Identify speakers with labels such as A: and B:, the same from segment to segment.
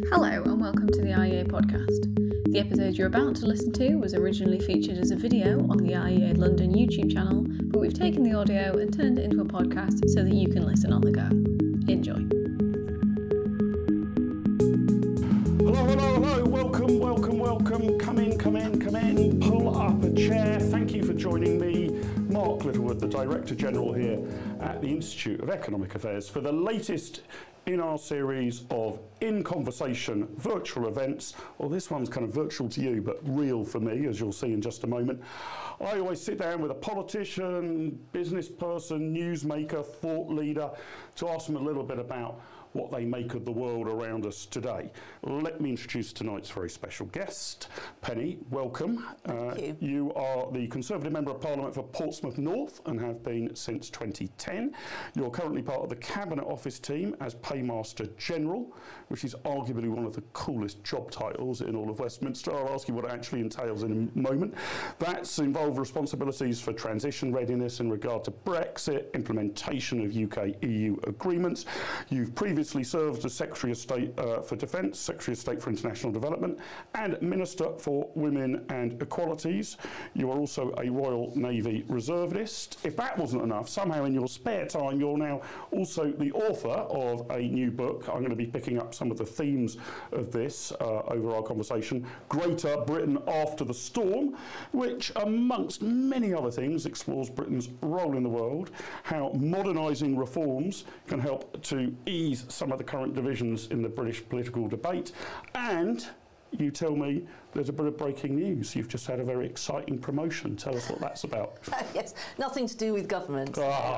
A: Hello and welcome to the IEA podcast. The episode you're about to listen to was originally featured as a video on the IEA London YouTube channel, but we've taken the audio and turned it into a podcast so that you can listen on the go. Enjoy.
B: Hello, welcome, come in, pull up a chair. Thank you for joining me, Mark Littlewood, the Director General here at the Institute of Economic Affairs, for the latest in our series of In Conversation virtual events. Well, this one's kind of virtual to you, but real for me, as you'll see in just a moment. I always sit down with a politician, business person, newsmaker, thought leader to ask them a little bit about what they make of the world around us today. Let me introduce tonight's very special guest. Penny, welcome.
C: Thank you.
B: You are the Conservative Member of Parliament for Portsmouth North and have been since 2010. You're currently part of the Cabinet Office team as Paymaster General, which is arguably one of the coolest job titles in all of Westminster. I'll ask you what it actually entails in a moment. That's involved responsibilities for transition readiness in regard to Brexit, implementation of UK-EU agreements. You've previously served as Secretary of State for Defence, Secretary of State for International Development, and Minister for Women and Equalities. You are also a Royal Navy reservist. If that wasn't enough, somehow in your spare time, you're now also the author of a new book. I'm going to be picking up some of the themes of this over our conversation. Greater Britain After the Storm, which, amongst many other things, explores Britain's role in the world, how modernising reforms can help to ease some of the current divisions in the British political debate, and you tell me there's a bit of breaking news. You've just had a very exciting promotion. Tell us what that's about.
C: Yes, nothing to do with government.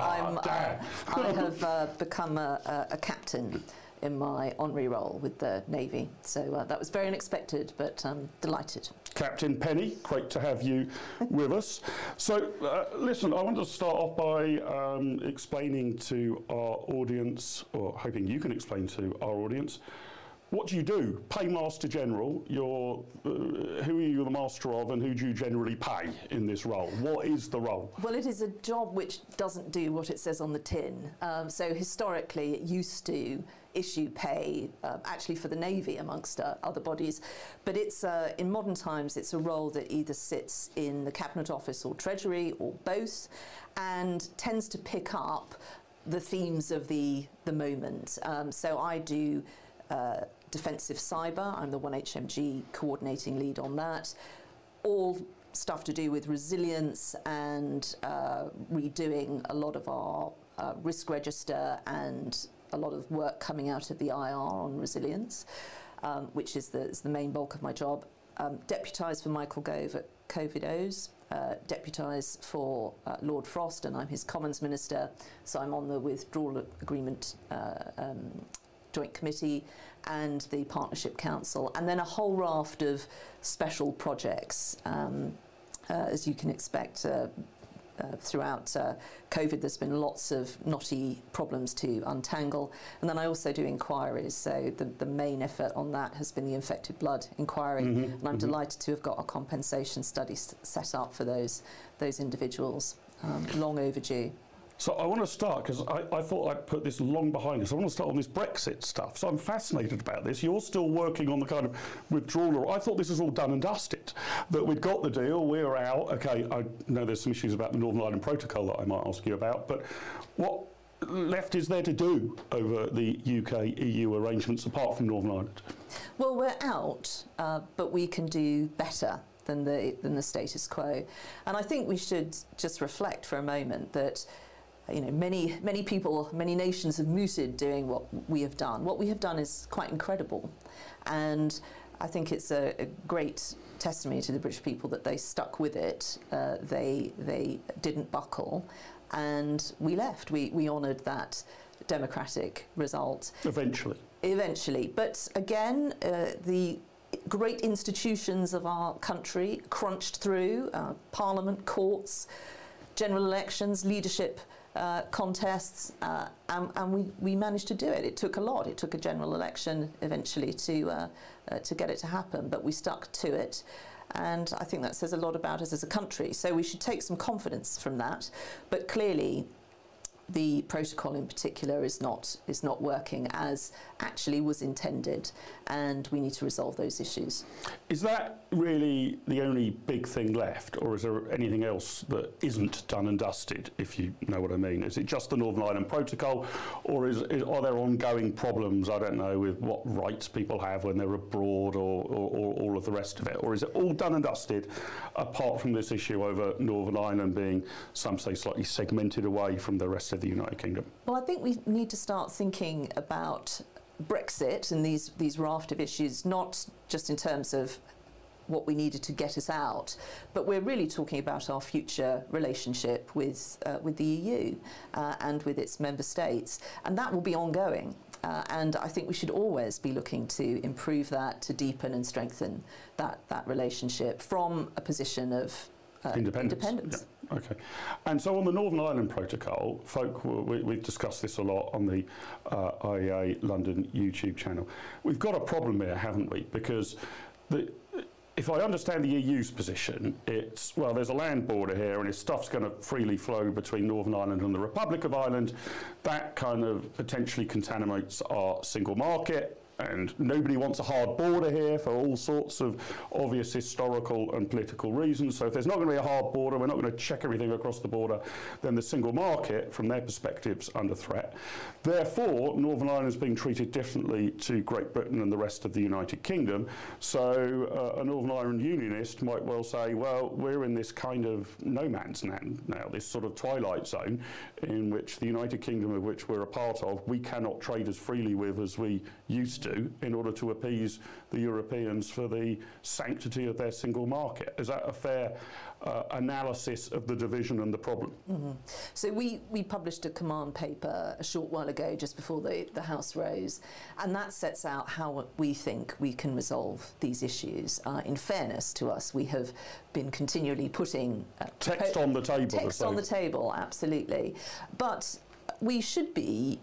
C: I have become a captain in my honorary role with the Navy. So that was very unexpected, but delighted.
B: Captain Penny, great to have you with us. So listen, I want to start off by explaining to our audience, or hoping you can explain to our audience, what do you do? Paymaster General, who are you the master of, and who do you generally pay in this role? What is the role?
C: Well, it is a job which doesn't do what it says on the tin. So historically, it used to issue pay, actually for the Navy amongst other bodies, but it's in modern times it's a role that either sits in the Cabinet Office or Treasury or both, and tends to pick up the themes of the moment. So I do defensive cyber. I'm the 1HMG coordinating lead on that. All stuff to do with resilience and redoing a lot of our risk register and a lot of work coming out of the IR on resilience, which is the main bulk of my job. Deputise for Michael Gove at COVID-O's, deputise for Lord Frost, and I'm his Commons Minister, so I'm on the Withdrawal Agreement Joint Committee and the Partnership Council, and then a whole raft of special projects. As you can expect, throughout COVID, there's been lots of knotty problems to untangle. And then I also do inquiries, so the main effort on that has been the infected blood inquiry, and I'm delighted to have got a compensation study set up for those individuals, long overdue.
B: So I want to start, because I thought I'd put this long behind us. I want to start on this Brexit stuff. So I'm fascinated about this. You're still working on the kind of withdrawal. I thought this was all done and dusted, that we'd got the deal, we're out. Okay, I know there's some issues about the Northern Ireland Protocol that I might ask you about, but what left is there to do over the UK-EU arrangements apart from Northern Ireland?
C: Well, we're out, but we can do better than the status quo. And I think we should just reflect for a moment that many people, many nations have mooted doing what we have done. What we have done is quite incredible. And I think it's a great testimony to the British people that they stuck with it. They didn't buckle, and we left. We honoured that democratic result. Eventually. But again, the great institutions of our country crunched through, Parliament, courts, general elections, leadership contests, and we managed to do it. It took a lot. It took a general election eventually to get it to happen, but we stuck to it. And I think that says a lot about us as a country. So we should take some confidence from that. But clearly, the protocol in particular is not working as actually was intended, and we need to resolve those issues.
B: Is that really the only big thing left, or is there anything else that isn't done and dusted, if you know what I mean? Is it just the Northern Ireland Protocol, or are there ongoing problems, I don't know, with what rights people have when they're abroad, or all of the rest of it? Or is it all done and dusted, apart from this issue over Northern Ireland being, some say, slightly segmented away from the rest of the United Kingdom?
C: Well, I think we need to start thinking about Brexit and these raft of issues, not just in terms of what we needed to get us out, but we're really talking about our future relationship with the EU and with its member states, and that will be ongoing. And I think we should always be looking to improve that, to deepen and strengthen that relationship from a position of independence.
B: Yeah. Okay. And so on the Northern Ireland Protocol, we've discussed this a lot on the IEA London YouTube channel. We've got a problem here, haven't we? Because if I understand the EU's position, it's, well, there's a land border here and if stuff's going to freely flow between Northern Ireland and the Republic of Ireland, that kind of potentially contaminates our single market. And nobody wants a hard border here for all sorts of obvious historical and political reasons. So if there's not going to be a hard border, we're not going to check everything across the border, then the single market, from their perspective, is under threat. Therefore, Northern Ireland is being treated differently to Great Britain and the rest of the United Kingdom. So a Northern Ireland unionist might well say, well, we're in this kind of no man's land now, this sort of twilight zone in which the United Kingdom, of which we're a part of, we cannot trade as freely with as we used to, in order to appease the Europeans for the sanctity of their single market. Is that a fair analysis of the division and the problem?
C: Mm-hmm. So we published a command paper a short while ago, just before the House rose, and that sets out how we think we can resolve these issues. In fairness to us, we have been continually putting
B: text on the table.
C: Text on the table, absolutely. But we should be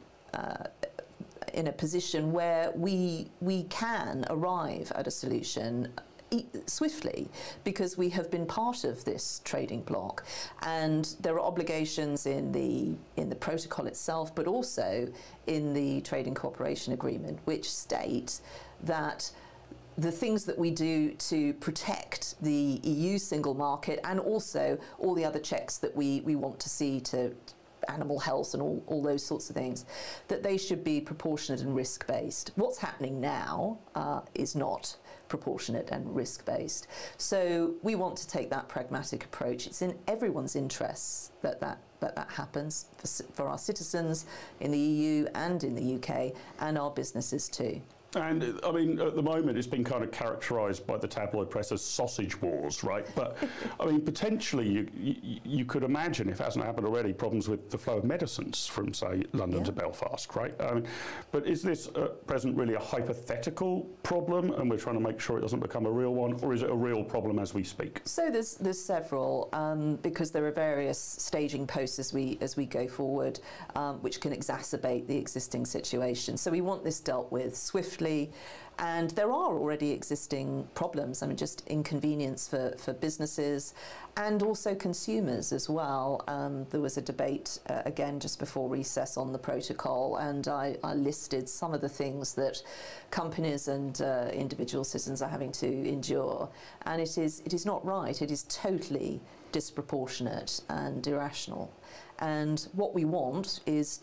C: in a position where we can arrive at a solution swiftly, because we have been part of this trading bloc, and there are obligations in the protocol itself, but also in the Trading Cooperation Agreement, which state that the things that we do to protect the EU single market, and also all the other checks that we want to see to animal health and all those sorts of things, that they should be proportionate and risk-based. What's happening now is not proportionate and risk-based. So we want to take that pragmatic approach. It's in everyone's interests that happens, for our citizens in the EU and in the UK, and our businesses too.
B: And I mean, at the moment, it's been kind of characterised by the tabloid press as sausage wars, right? But I mean, potentially, you could imagine, if it hasn't happened already, problems with the flow of medicines from, say, London to Belfast, right? But is this at present really a hypothetical problem, and we're trying to make sure it doesn't become a real one, or is it a real problem as we speak?
C: So there's several, because there are various staging posts as we go forward, which can exacerbate the existing situation. So we want this dealt with swiftly. And there are already existing problems, I mean, just inconvenience for businesses and also consumers as well. There was a debate, again, just before recess on the protocol, and I listed some of the things that companies and individual citizens are having to endure. And it is not right. It is totally disproportionate and irrational. And what we want is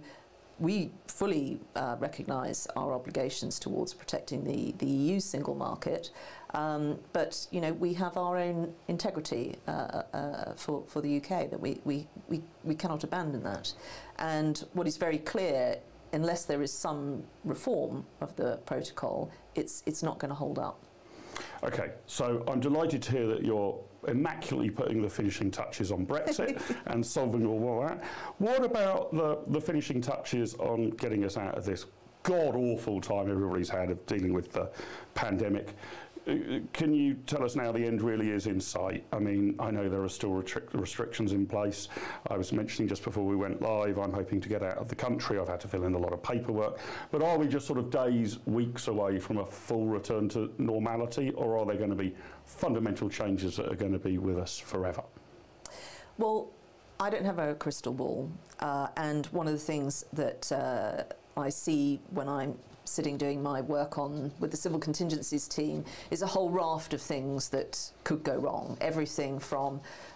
C: we fully recognise our obligations towards protecting the EU single market, but we have our own integrity for the UK, that we cannot abandon that. And what is very clear, unless there is some reform of the protocol, it's not going to hold up.
B: Okay, so I'm delighted to hear that you're immaculately putting the finishing touches on Brexit and solving all that. What about the finishing touches on getting us out of this god-awful time everybody's had of dealing with the pandemic? Can you tell us now the end really is in sight? I mean, I know there are still restrictions in place. I was mentioning just before we went live, I'm hoping to get out of the country. I've had to fill in a lot of paperwork. But are we just sort of days, weeks away from a full return to normality, or are there going to be fundamental changes that are going to be with us forever?
C: Well, I don't have a crystal ball, and one of the things that I see when I'm sitting doing my work with the civil contingencies team is a whole raft of things that could go wrong. Everything from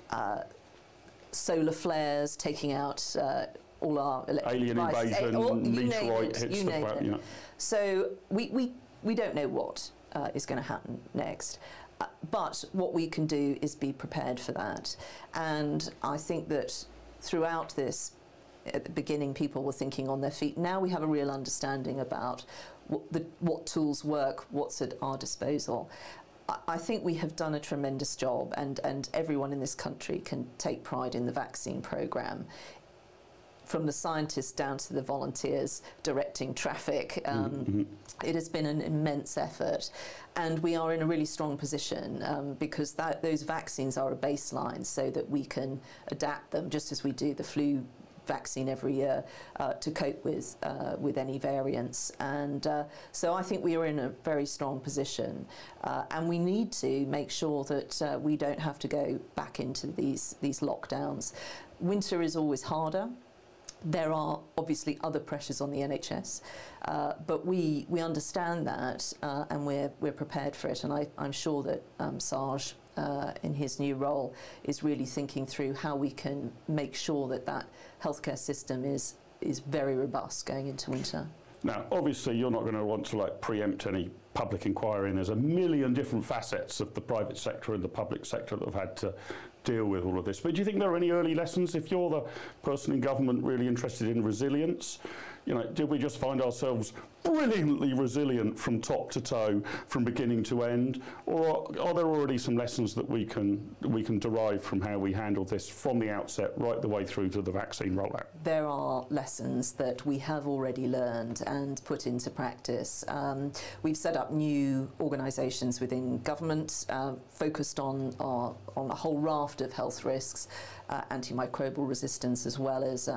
C: solar flares taking out all our electric
B: alien
C: devices,
B: invasion, meteorite hits the planet. Yeah.
C: So we don't know what is going to happen next. But what we can do is be prepared for that. And I think that throughout this, at the beginning, people were thinking on their feet. Now we have a real understanding about what tools work, what's at our disposal. I think we have done a tremendous job, and everyone in this country can take pride in the vaccine programme. From the scientists down to the volunteers directing traffic, it has been an immense effort, and we are in a really strong position because those vaccines are a baseline so that we can adapt them just as we do the flu vaccine every year to cope with any variants. And so I think we are in a very strong position, and we need to make sure that we don't have to go back into these lockdowns. Winter is always harder. There are obviously other pressures on the NHS, but we understand that, and we're prepared for it. And I'm sure that Saj, in his new role, is really thinking through how we can make sure that healthcare system is very robust going into winter.
B: Now, obviously, you're not going to want to preempt any public inquiry, and there's a million different facets of the private sector and the public sector that have had to deal with all of this. But do you think there are any early lessons? If you're the person in government really interested in resilience, did we just find ourselves brilliantly resilient from top to toe, from beginning to end, or are there already some lessons that we can derive from how we handled this from the outset right the way through to the vaccine rollout?
C: There are lessons that we have already learned and put into practice. We've set up new organisations within government focused on a whole raft of health risks, antimicrobial resistance as well as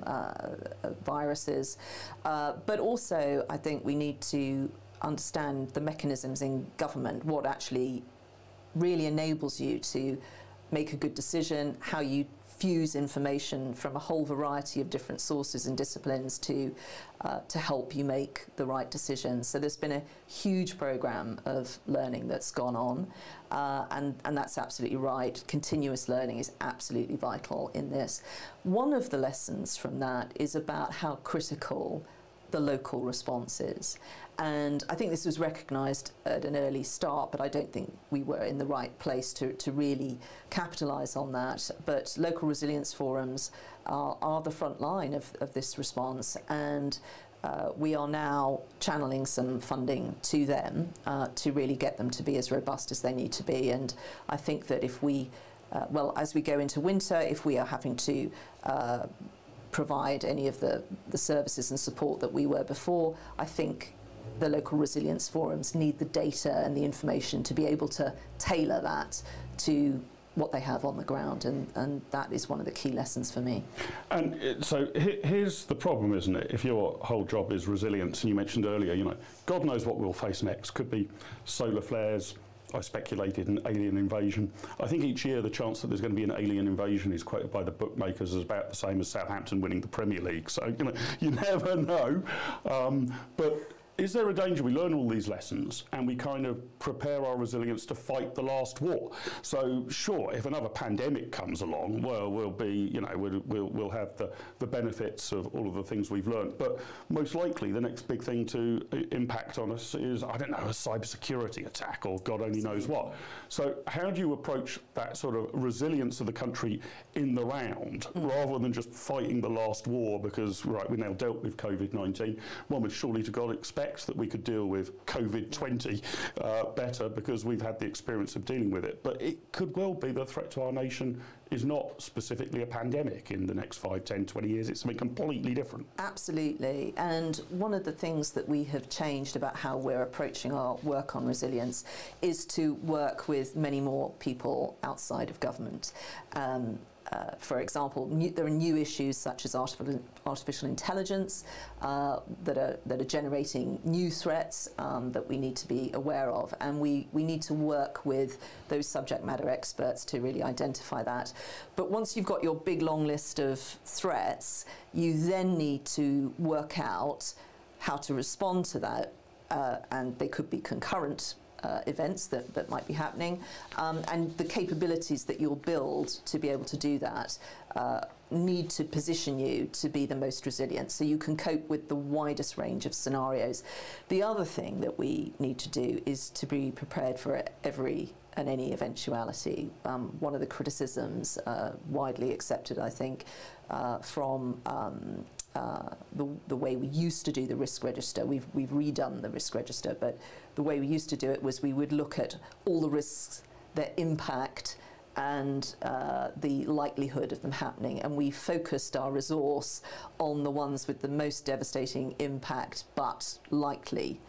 C: viruses. But also, I think we need to understand the mechanisms in government, what actually really enables you to make a good decision, how you fuse information from a whole variety of different sources and disciplines to help you make the right decisions. So there's been a huge program of learning that's gone on, and that's absolutely right. Continuous learning is absolutely vital in this. One of the lessons from that is about how critical the local response is. And I think this was recognised at an early start, but I don't think we were in the right place to really capitalise on that. But local resilience forums are the front line of this response, and we are now channeling some funding to them to really get them to be as robust as they need to be. And I think that if we, as we go into winter, if we are having to provide any of the services and support that we were before, I think the local resilience forums need the data and the information to be able to tailor that to what they have on the ground, and that is one of the key lessons for me.
B: And so here's the problem, isn't it? If your whole job is resilience, and you mentioned earlier, God knows what we'll face next. Could be solar flares. I speculated an alien invasion. I think each year the chance that there's going to be an alien invasion is quoted by the bookmakers as about the same as Southampton winning the Premier League. So, you never know. But is there a danger we learn all these lessons and we kind of prepare our resilience to fight the last war? So sure, if another pandemic comes along, well, we'll be, we'll have the benefits of all of the things we've learned. But most likely the next big thing to impact on us is, I don't know, a cybersecurity attack or God only knows what. So how do you approach that sort of resilience of the country in the round rather than just fighting the last war? Because, right, we now dealt with COVID-19. One would surely to God expect that we could deal with COVID-20 better because we've had the experience of dealing with it. But it could well be the threat to our nation is not specifically a pandemic in the next 5, 10, 20 years. It's something completely different.
C: Absolutely. And one of the things that we have changed about how we're approaching our work on resilience is to work with many more people outside of government. for example, there are new issues such as artificial intelligence that are generating new threats that we need to be aware of, and we need to work with those subject matter experts to really identify that. But once you've got your big long list of threats, you then need to work out how to respond to that, and they could be concurrent events that might be happening, and the capabilities that you'll build to be able to do that need to position you to be the most resilient, so you can cope with the widest range of scenarios. The other thing that we need to do is to be prepared for every and any eventuality. One of the criticisms widely accepted, I think, from the way we used to do the risk register. We've redone the risk register, but the way we used to do it was we would look at all the risks, their impact, and the likelihood of them happening, and we focused our resource on the ones with the most devastating impact but likely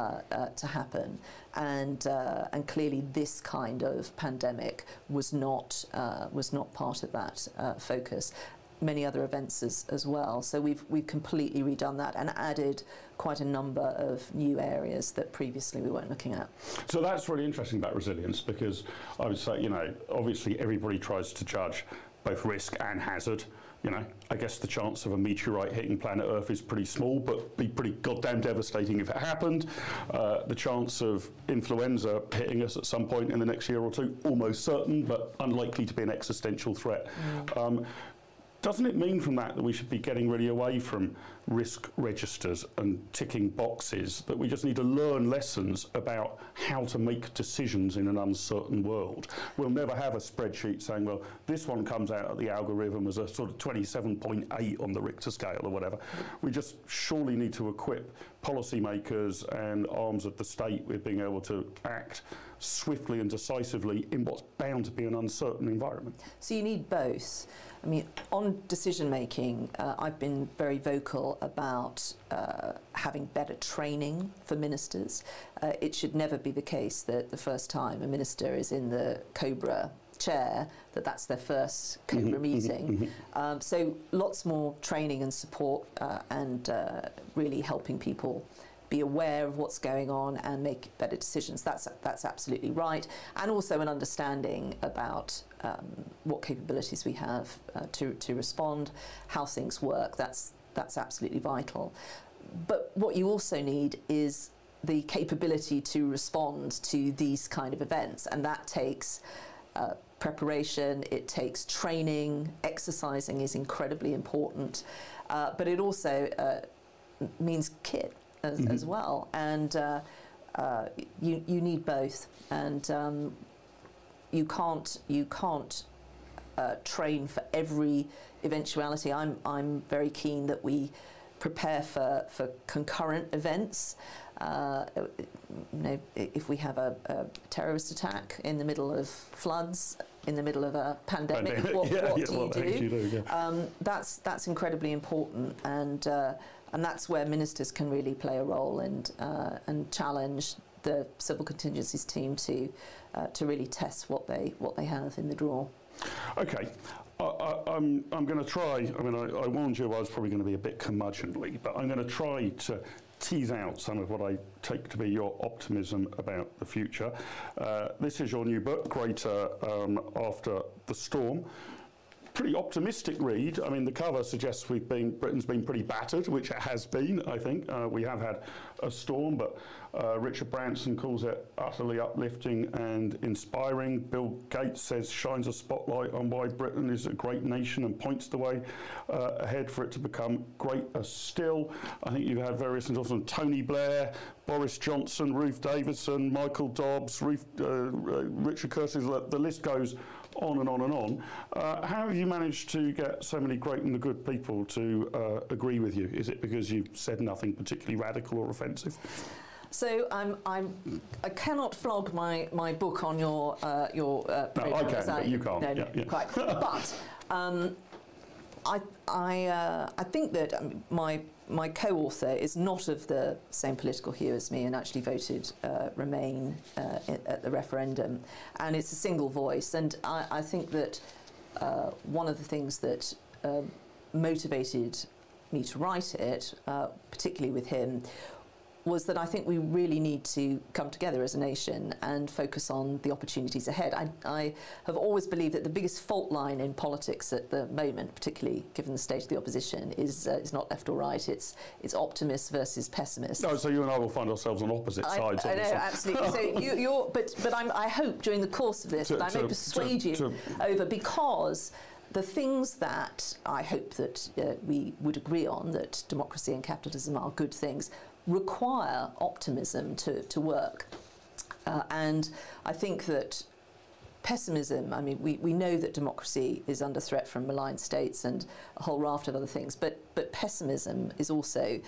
C: to happen. And clearly this kind of pandemic was not part of that focus. Many other events as well. So we've completely redone that and added quite a number of new areas that previously we weren't looking at.
B: So that's really interesting about resilience, because I would say, you know, obviously everybody tries to judge both risk and hazard. You know, I guess the chance of a meteorite hitting planet Earth is pretty small, but be pretty goddamn devastating if it happened. The chance of influenza hitting us at some point in the next year or two, almost certain, but unlikely to be an existential threat. Doesn't it mean from that we should be getting really away from risk registers and ticking boxes, that we just need to learn lessons about how to make decisions in an uncertain world? We'll never have a spreadsheet saying, well, this one comes out at the algorithm as a sort of 27.8 on the Richter scale or whatever. We just surely need to equip policymakers and arms of the state with being able to act swiftly and decisively in what's bound to be an uncertain environment.
C: So you need both. I mean, on decision making, I've been very vocal about having better training for ministers. It should never be the case that the first time a minister is in the COBRA chair, that's their first COBRA meeting. So lots more training and support and really helping people be aware of what's going on and make better decisions. That's absolutely right. And also an understanding about what capabilities we have to respond, how things work. That's absolutely vital. But what you also need is the capability to respond to these kind of events, and that takes preparation, it takes training. Exercising is incredibly important, but it also means kit as well, and you need both, and you can't train for every eventuality. I'm very keen that we prepare for concurrent events. You know, if we have a terrorist attack in the middle of floods, in the middle of a pandemic, what do you do? That's incredibly important, and that's where ministers can really play a role and challenge the civil contingencies team to really test what they have in the drawer.
B: Okay. I'm going to try. I mean, I warned you I was probably going to be a bit curmudgeonly, but I'm going to try to tease out some of what I take to be your optimism about the future. This is your new book, Greater After the Storm. Pretty optimistic read. I mean, the cover suggests Britain's been pretty battered, which it has been, I think. We have had a storm, but Richard Branson calls it utterly uplifting and inspiring. Bill Gates says shines a spotlight on why Britain is a great nation and points the way ahead for it to become greater still. I think you've had various endorsements from Tony Blair, Boris Johnson, Ruth Davidson, Michael Dobbs, Richard Curtis. The list goes on and on and on. How have you managed to get so many great and good people to agree with you? Is it because you've said nothing particularly radical or offensive?
C: So I cannot flog my book on your program.
B: No, I can, but you can't.
C: No, quite. But I think that my co-author is not of the same political hue as me and actually voted Remain at the referendum, and it's a single voice, and I think that one of the things that motivated me to write it, particularly with him, was that I think we really need to come together as a nation and focus on the opportunities ahead. I have always believed that the biggest fault line in politics at the moment, particularly given the state of the opposition, is not left or right. It's optimists versus pessimists.
B: No, so you and I will find ourselves on opposite sides.
C: I know, absolutely. So I hope during the course of this that I may persuade you over, because the things that I hope that we would agree on, that democracy and capitalism are good things, require optimism to work. And I think that pessimism, I mean, we know that democracy is under threat from malign states and a whole raft of other things, but pessimism is also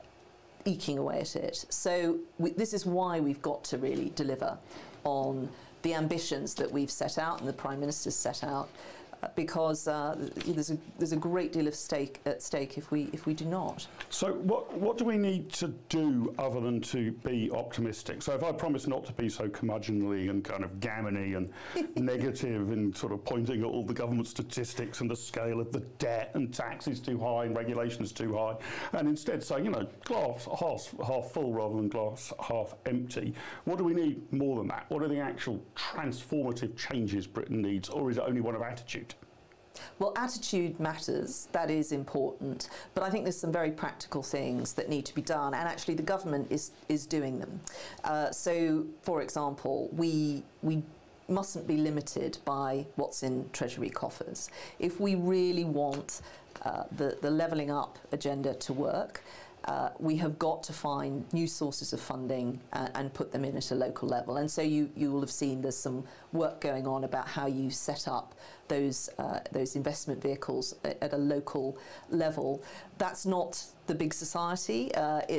C: eking away at it. So this is why we've got to really deliver on the ambitions that we've set out and the Prime Minister's set out, because there's a great deal of at stake if we do not.
B: So what do we need to do other than to be optimistic? So if I promise not to be so curmudgeonly and kind of gammony and negative and sort of pointing at all the government statistics and the scale of the debt and taxes too high and regulations too high, and instead say, glass half full rather than glass half empty, what do we need more than that? What are the actual transformative changes Britain needs, or is it only one of attitude?
C: Well, attitude matters, that is important, but I think there's some very practical things that need to be done, and actually the government is doing them. So, for example, we mustn't be limited by what's in Treasury coffers. If we really want the levelling up agenda to work, we have got to find new sources of funding and put them in at a local level. And so you will have seen there's some work going on about how you set up those investment vehicles at a local level. That's not the big society.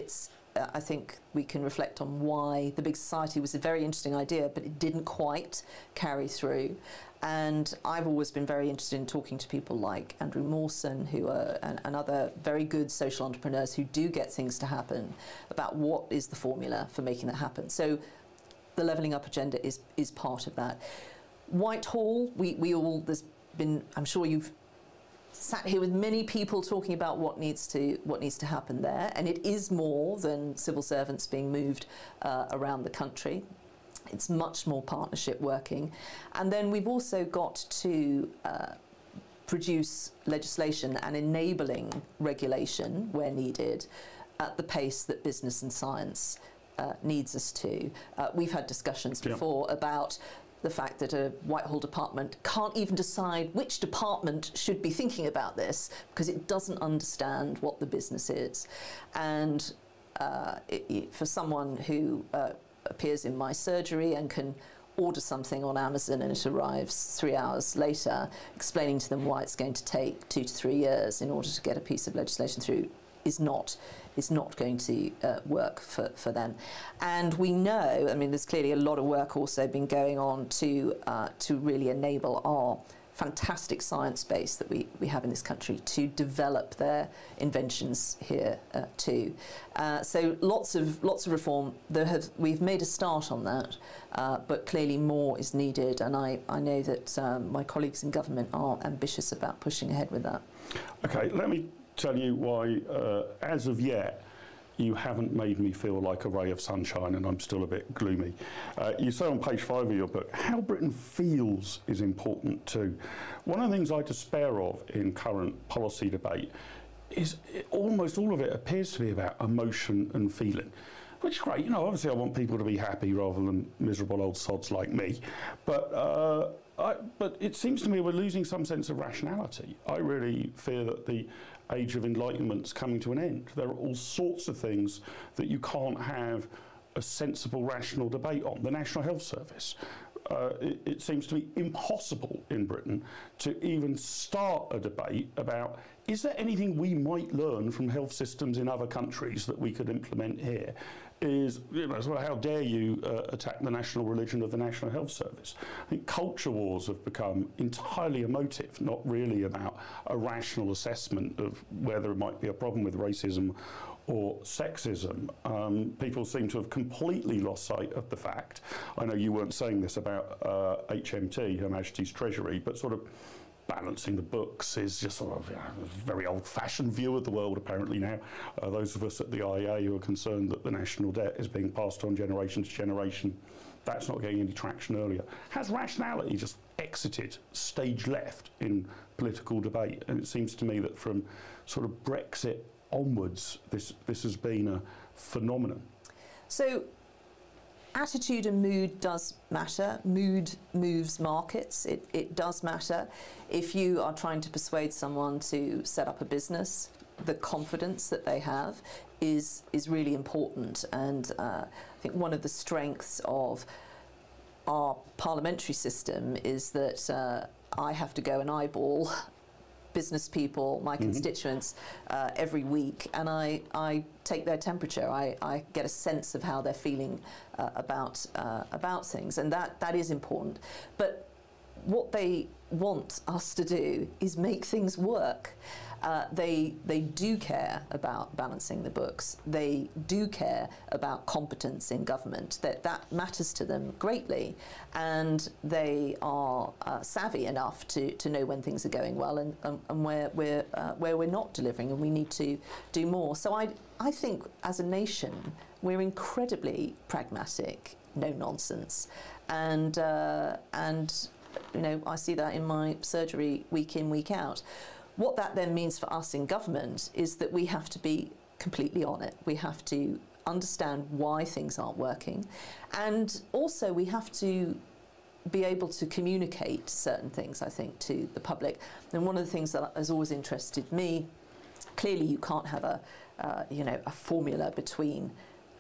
C: I think we can reflect on why the big society was a very interesting idea, but it didn't quite carry through. And I've always been very interested in talking to people like Andrew Mawson, who are and other very good social entrepreneurs who do get things to happen, about what is the formula for making that happen. So the levelling up agenda is part of that. Whitehall, there's been, I'm sure you've sat here with many people talking about what needs to happen there, and it is more than civil servants being moved around the country. It's much more partnership working. And then we've also got to produce legislation and enabling regulation where needed at the pace that business and science needs us to. We've had discussions before about the fact that a Whitehall department can't even decide which department should be thinking about this because it doesn't understand what the business is. And for someone who appears in my surgery and can order something on Amazon and it arrives 3 hours later, explaining to them why it's going to take 2 to 3 years in order to get a piece of legislation through is not going to work for them. And we know, I mean, there's clearly a lot of work also been going on to really enable our fantastic science base that we have in this country to develop their inventions here too. So lots of reform. We've made a start on that, but clearly more is needed, and I know that my colleagues in government are ambitious about pushing ahead with that.
B: Okay, let me tell you why, as of yet, you haven't made me feel like a ray of sunshine, and I'm still a bit gloomy. You say on page 5 of your book, how Britain feels is important too. One of the things I despair of in current policy debate is almost all of it appears to be about emotion and feeling, which is great. Obviously I want people to be happy rather than miserable old sods like me, but it seems to me we're losing some sense of rationality. I really fear that the age of enlightenment's coming to an end. There are all sorts of things that you can't have a sensible, rational debate on. The National Health Service. It seems to be impossible in Britain to even start a debate about, is there anything we might learn from health systems in other countries that we could implement here? How dare you attack the national religion of the National Health Service? I think culture wars have become entirely emotive, not really about a rational assessment of whether there might be a problem with racism or sexism. People seem to have completely lost sight of the fact. I know you weren't saying this about HMT, Her Majesty's Treasury, but sort of balancing the books is just sort of a very old-fashioned view of the world, apparently now. Those of us at the IEA who are concerned that the national debt is being passed on generation to generation, that's not getting any traction earlier. Has rationality just exited stage left in political debate? And it seems to me that from sort of Brexit onwards, this has been a phenomenon.
C: So attitude and mood does matter. Mood moves markets. It does matter. If you are trying to persuade someone to set up a business, the confidence that they have is really important. And I think one of the strengths of our parliamentary system is that I have to go and eyeball business people, my constituents, every week, and I take their temperature. I get a sense of how they're feeling about things, and that is important. But what they want us to do is make things work. They do care about balancing the books. They do care about competence in government. That matters to them greatly, and they are savvy enough to know when things are going well and where we're not delivering, and we need to do more. So I think as a nation we're incredibly pragmatic, no nonsense, and you know, I see that in my surgery week in, week out. What that then means for us in government is that we have to be completely on it. We have to understand why things aren't working, and also we have to be able to communicate certain things, I think, to the public. And one of the things that has always interested me, clearly you can't have a formula between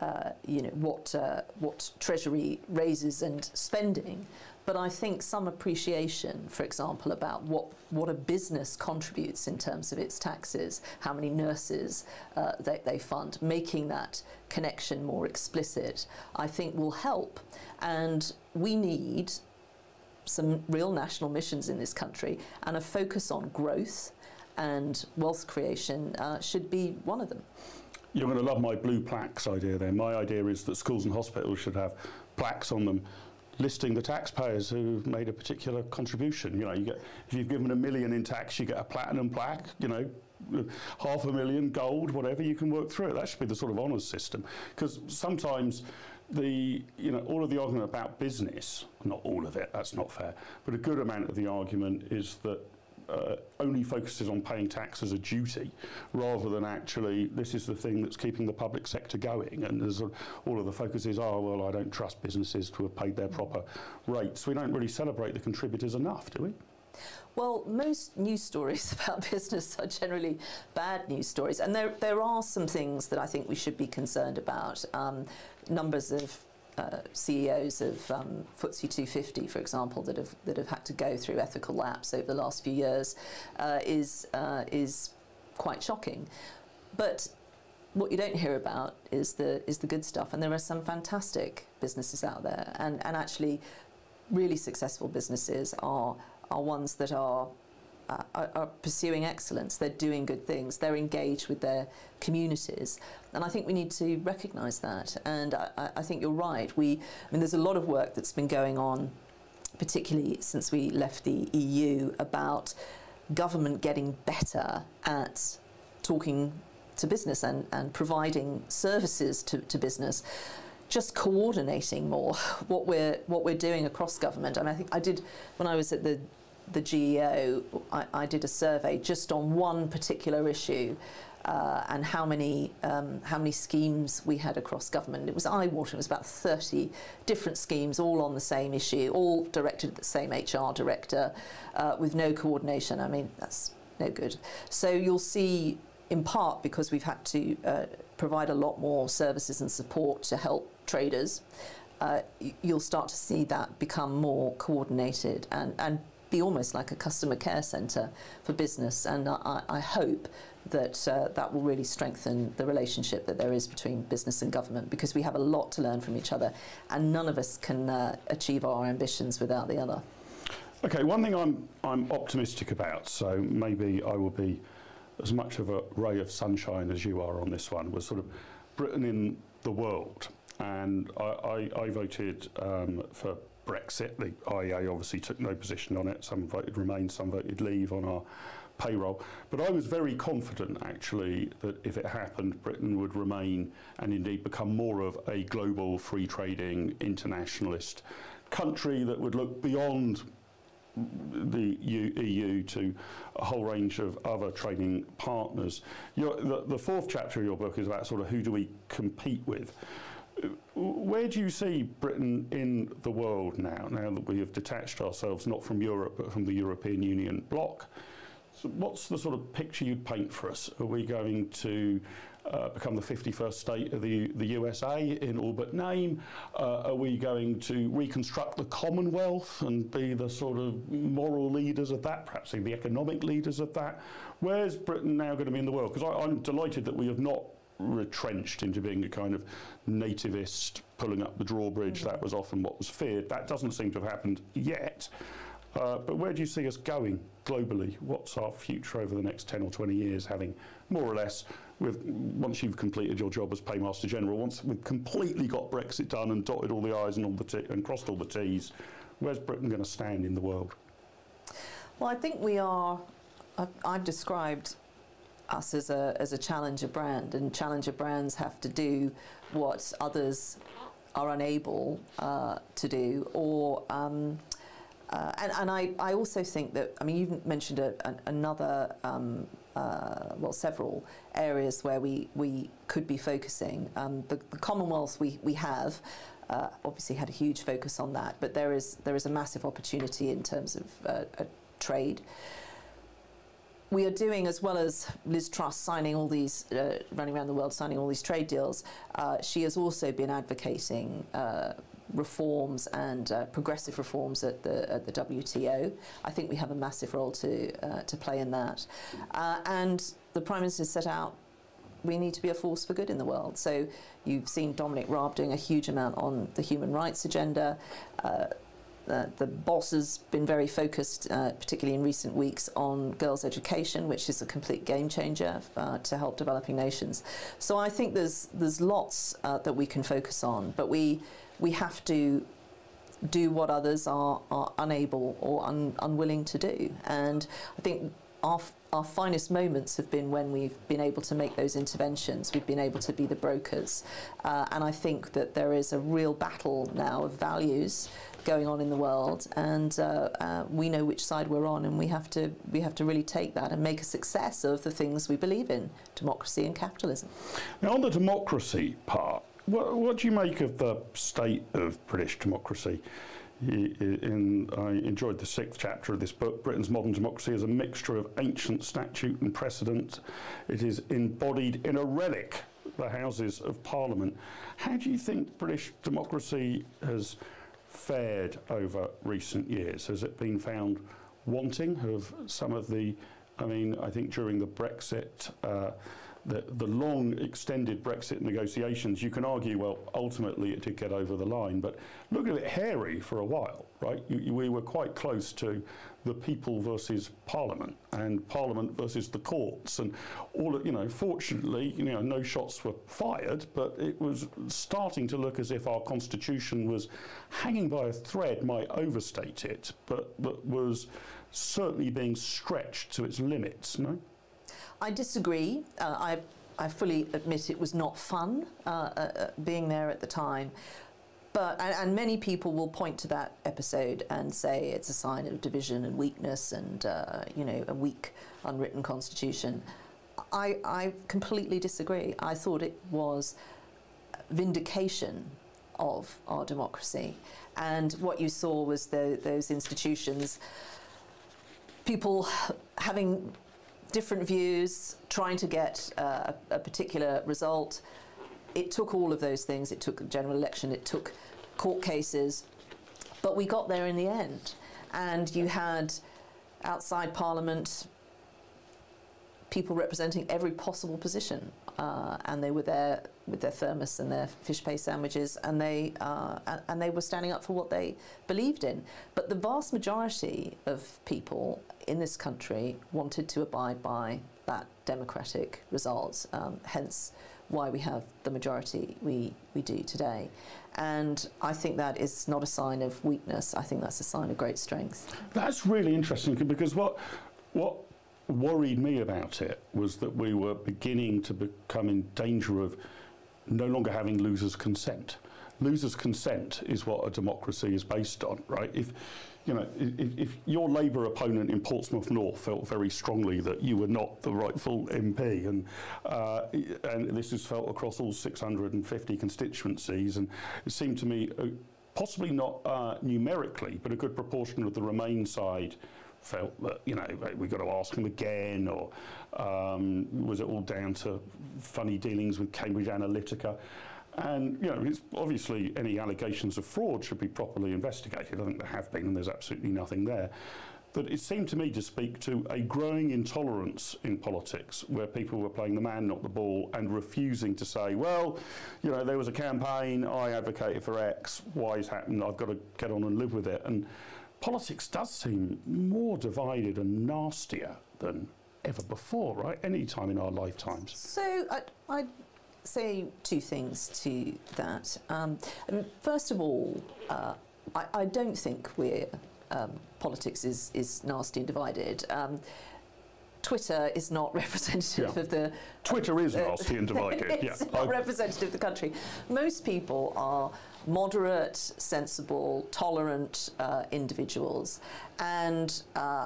C: what Treasury raises and spending, but I think some appreciation, for example, about what a business contributes in terms of its taxes, how many nurses they fund, making that connection more explicit, I think will help. And we need some real national missions in this country, and a focus on growth and wealth creation should be one of them.
B: You're going to love my blue plaques idea then. My idea is that schools and hospitals should have plaques on them listing the taxpayers who've made a particular contribution. You know, you get, if you've given $1 million in tax, you get a platinum plaque, you know, $500,000 gold, whatever, you can work through it. That should be the sort of honours system. Because sometimes all of the argument about business, not all of it, that's not fair, but a good amount of the argument is that only focuses on paying tax as a duty, rather than actually this is the thing that's keeping the public sector going. And there's all of the focus is, oh, well, I don't trust businesses to have paid their proper rates. We don't really celebrate the contributors enough, do we?
C: Well, most news stories about business are generally bad news stories, and there are some things that I think we should be concerned about. Numbers of CEOs of FTSE 250, for example, that have had to go through ethical lapse over the last few years is quite shocking. But what you don't hear about is the good stuff, and there are some fantastic businesses out there, and actually really successful businesses are ones that are pursuing excellence. They're doing good things. They're engaged with their communities, and I think we need to recognise that. And I think you're right. There's a lot of work that's been going on, particularly since we left the EU, about government getting better at talking to business and providing services to business. Just coordinating more what we're doing across government. And I think I did, when I was at the GEO, I did a survey just on one particular issue and how many schemes we had across government. It was eye-watering. It was about 30 different schemes, all on the same issue, all directed at the same HR director, with no coordination. I mean, that's no good. So you'll see, in part because we've had to provide a lot more services and support to help traders, you'll start to see that become more coordinated and be almost like a customer care centre for business. And I hope that that will really strengthen the relationship that there is between business and government, because we have a lot to learn from each other, and none of us can achieve our ambitions without the other.
B: Okay, one thing I'm optimistic about, so maybe I will be as much of a ray of sunshine as you are on this one, was sort of Britain in the world. And I voted for Brexit. The IEA obviously took no position on it. Some voted remain, some voted leave on our payroll. But I was very confident, actually, that if it happened, Britain would remain and indeed become more of a global free trading internationalist country that would look beyond the EU to a whole range of other trading partners. The fourth chapter of your book is about sort of who do we compete with. Where do you see Britain in the world now that we have detached ourselves not from Europe but from the European Union bloc? So what's the sort of picture you'd paint for us? Are we going to become the 51st state of the USA in all but name? Are we going to reconstruct the Commonwealth and be the sort of moral leaders of that, perhaps the economic leaders of that? Where's Britain now going to be in the world? Because I'm delighted that we have not retrenched into being a kind of nativist, pulling up the drawbridge. That was often what was feared. That doesn't seem to have happened yet. But where do you see us going globally? What's our future over the next 10 or 20 years, having more or less, once you've completed your job as Paymaster General, once we've completely got Brexit done and dotted all the I's and crossed all the T's, where's Britain going to stand in the world?
C: Well, I think we are, I've described us as a challenger brand, and challenger brands have to do what others are unable to do, or and I also think that, I mean, you've mentioned another, well, several areas where we could be focusing. The Commonwealth we have obviously had a huge focus on that, but there is a massive opportunity in terms of trade. We are doing, as well as Liz Truss signing all these, running around the world signing all these trade deals, she has also been advocating reforms and progressive reforms at the WTO. I think we have a massive role to play in that. And the Prime Minister set out, we need to be a force for good in the world. So you've seen Dominic Raab doing a huge amount on the human rights agenda. The boss has been very focused, particularly in recent weeks, on girls' education, which is a complete game changer to help developing nations. So I think there's lots that we can focus on, but we have to do what others are unable or unwilling to do. And I think our finest moments have been when we've been able to make those interventions. We've been able to be the brokers. And I think that there is a real battle now of values going on in the world, and we know which side we're on, and we have to really take that and make a success of the things we believe in, democracy and capitalism.
B: Now, on the democracy part, what do you make of the state of British democracy? I enjoyed the 6th chapter of this book. Britain's modern democracy is a mixture of ancient statute and precedent. It is embodied in a relic, the Houses of Parliament. How do you think British democracy has fared over recent years? Has it been found wanting of some of the, I mean, I think during the Brexit, the long extended Brexit negotiations, you can argue, well, ultimately it did get over the line, but look at it hairy for a while, right? We were quite close to the people versus Parliament and Parliament versus the courts, and all, you know, fortunately, you know, no shots were fired, but it was starting to look as if our constitution was hanging by a thread, might overstate it, but was certainly being stretched to its limits, no?
C: I disagree. I fully admit it was not fun being there at the time. But, and many people will point to that episode and say it's a sign of division and weakness and, you know, a weak, unwritten constitution. I completely disagree. I thought it was vindication of our democracy. And what you saw was those institutions, people having different views, trying to get a particular result. It took all of those things. It took a general election, it took court cases, but we got there in the end. And you had outside Parliament people representing every possible position, and they were there with their thermos and their fish paste sandwiches, and they were standing up for what they believed in. But the vast majority of people in this country wanted to abide by that democratic result. Hence, why we have the majority we do today. And I think that is not a sign of weakness. I think that's a sign of great strength.
B: That's really interesting, because what worried me about it was that we were beginning to become in danger of no longer having losers' consent. Losers' consent is what a democracy is based on, right? If your Labour opponent in Portsmouth North felt very strongly that you were not the rightful MP, and this is felt across all 650 constituencies, and it seemed to me, possibly not numerically, but a good proportion of the Remain side felt that, we've got to ask them again, or was it all down to funny dealings with Cambridge Analytica? And, it's obviously any allegations of fraud should be properly investigated. I think there have been, and there's absolutely nothing there. But it seemed to me to speak to a growing intolerance in politics, where people were playing the man, not the ball, and refusing to say, well, there was a campaign, I advocated for X, Y's happened, I've got to get on and live with it. And politics does seem more divided and nastier than ever before, right? Any time in our lifetimes.
C: So I'd say two things to that. First of all, I don't think politics is nasty and divided. Twitter is not representative of the...
B: Twitter is nasty and divided.
C: It's not representative of the country. Most people are moderate, sensible, tolerant individuals. And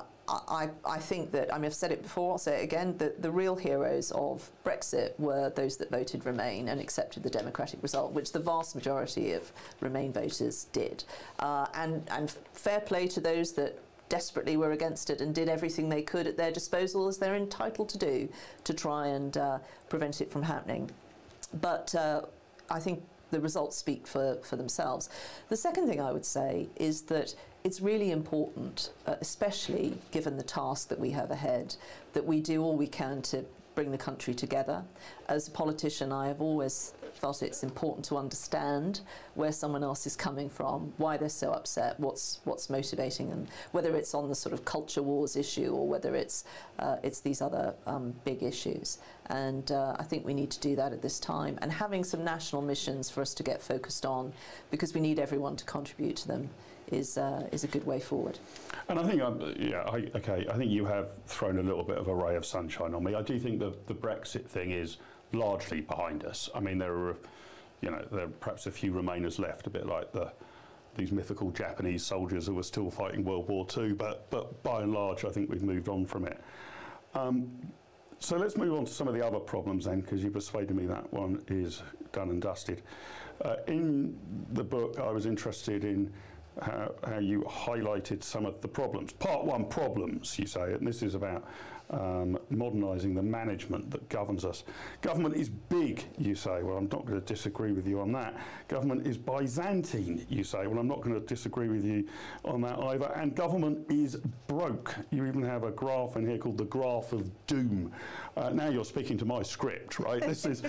C: I think that, I've said it before, I'll say it again, that the real heroes of Brexit were those that voted Remain and accepted the democratic result, which the vast majority of Remain voters did. And fair play to those that desperately were against it and did everything they could at their disposal, as they're entitled to do, to try and prevent it from happening. But I think the results speak for themselves. The second thing I would say is that it's really important, especially given the task that we have ahead, that we do all we can to bring the country together. As a politician, I have always felt it's important to understand where someone else is coming from, why they're so upset, what's motivating them, whether it's on the sort of culture wars issue or whether it's these other big issues. And I think we need to do that at this time. And having some national missions for us to get focused on, because we need everyone to contribute to them, is a good way forward.
B: And I think, I think you have thrown a little bit of a ray of sunshine on me. I do think that the Brexit thing is largely behind us. I mean, there are perhaps a few Remainers left, a bit like these mythical Japanese soldiers who were still fighting World War II, but by and large, I think we've moved on from it. So let's move on to some of the other problems then, because you persuaded me that one is done and dusted. In the book, I was interested in how you highlighted some of the problems. Part one, problems, you say, and this is about modernising the management that governs us. Government is big, you say. Well, I'm not going to disagree with you on that. Government is Byzantine, you say. Well, I'm not going to disagree with you on that either. And government is broke. You even have a graph in here called the graph of doom. Now you're speaking to my script, right? This is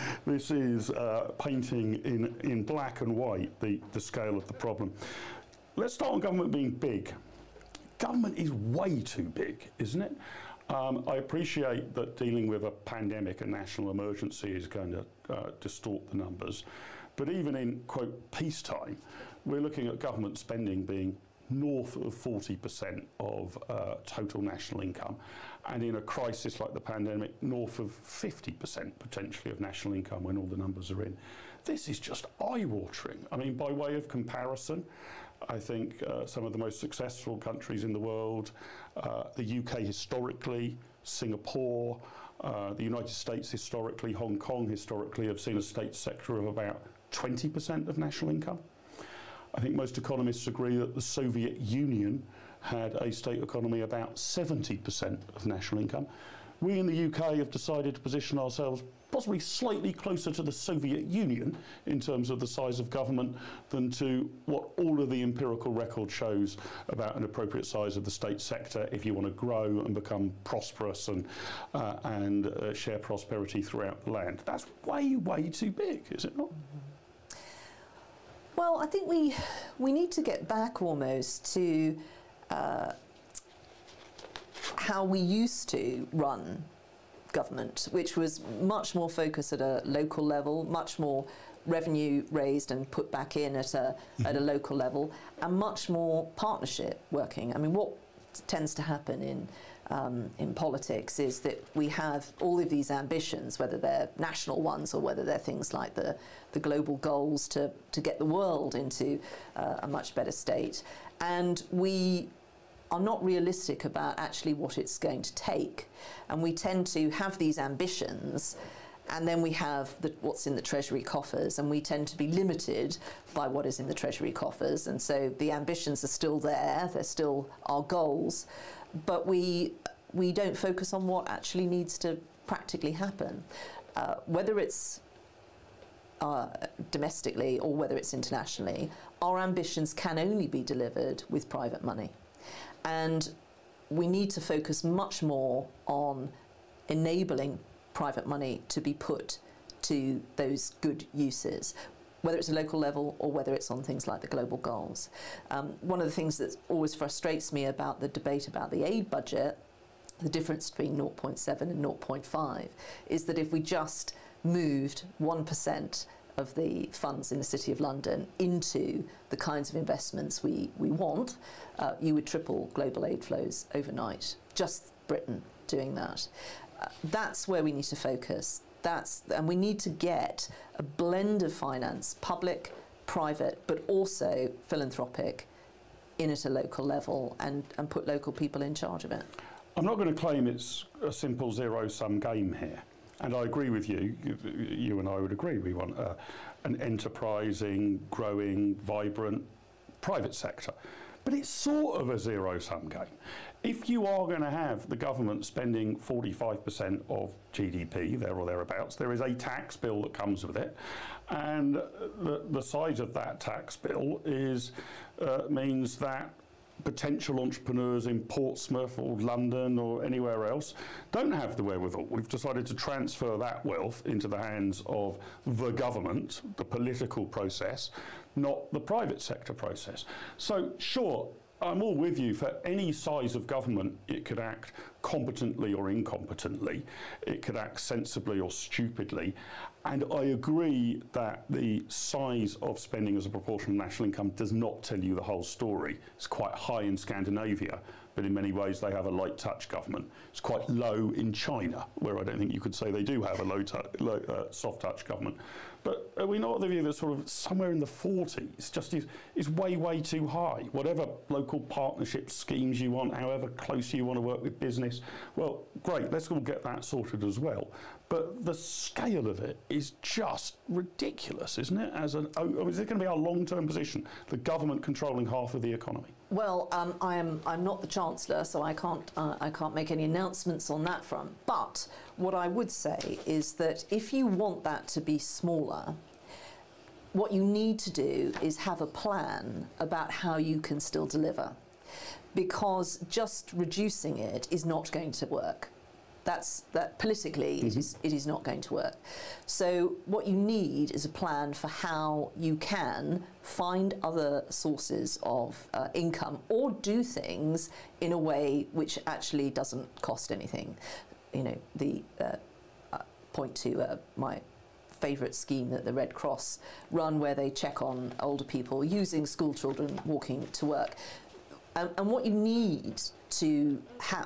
B: painting in black and white the scale of the problem. Let's start on government being big. Government is way too big, isn't it? I appreciate that dealing with a pandemic, a national emergency, is going to distort the numbers. But even in, quote, peacetime, we're looking at government spending being north of 40% of total national income. And in a crisis like the pandemic, north of 50% potentially of national income when all the numbers are in. This is just eye-watering. I mean, by way of comparison, I think some of the most successful countries in the world, the UK historically, Singapore, the United States historically, Hong Kong historically, have seen a state sector of about 20% of national income. I think most economists agree that the Soviet Union had a state economy about 70% of national income. We in the UK have decided to position ourselves possibly slightly closer to the Soviet Union in terms of the size of government than to what all of the empirical record shows about an appropriate size of the state sector if you want to grow and become prosperous and share prosperity throughout the land. That's way, way too big, is it not?
C: Well, I think we need to get back almost to how we used to run government, which was much more focused at a local level, much more revenue raised and put back in at a local level, and much more partnership working. I mean, what tends to happen in politics is that we have all of these ambitions, whether they're national ones or whether they're things like the global goals to get the world into a much better state, and we are not realistic about actually what it's going to take, and we tend to have these ambitions, and then we have what's in the Treasury coffers, and we tend to be limited by what is in the Treasury coffers, and so the ambitions are still there, they're still our goals, but we don't focus on what actually needs to practically happen, whether it's domestically or whether it's internationally. Our ambitions can only be delivered with private money. And we need to focus much more on enabling private money to be put to those good uses, whether it's a local level or whether it's on things like the global goals. One of the things that always frustrates me about the debate about the aid budget, the difference between 0.7 and 0.5, is that if we just moved 1% of the funds in the City of London into the kinds of investments we want, you would triple global aid flows overnight. Just Britain doing that. That's where we need to focus. And we need to get a blend of finance, public, private, but also philanthropic, in at a local level, and put local people in charge of it.
B: I'm not going to claim it's a simple zero-sum game here. And I agree with you. You and I would agree. We want an enterprising, growing, vibrant private sector. But it's sort of a zero-sum game. If you are going to have the government spending 45% of GDP, there or thereabouts, there is a tax bill that comes with it. And the size of that tax bill means that potential entrepreneurs in Portsmouth or London or anywhere else don't have the wherewithal. We've decided to transfer that wealth into the hands of the government, the political process, not the private sector process. So sure, I'm all with you. For any size of government, it could act competently or incompetently. It could act sensibly or stupidly. And I agree that the size of spending as a proportion of national income does not tell you the whole story. It's quite high in Scandinavia, but in many ways they have a light touch government. It's quite low in China, where I don't think you could say they do have a soft touch government. But are we not of the view that sort of somewhere in the 40s just is way, way too high? Whatever local partnership schemes you want, however close you want to work with business, well, great, let's all get that sorted as well. But the scale of it is just ridiculous, isn't it? Is it going to be our long-term position, the government controlling half of the economy? Well,
C: I'm not the Chancellor, so I can't make any announcements on that front. But what I would say is that if you want that to be smaller, what you need to do is have a plan about how you can still deliver, because just reducing it is not going to work. That politically it is not going to work. So what you need is a plan for how you can find other sources of income or do things in a way which actually doesn't cost anything. You know, the point to my favourite scheme that the Red Cross run, where they check on older people using school children walking to work. And what you need to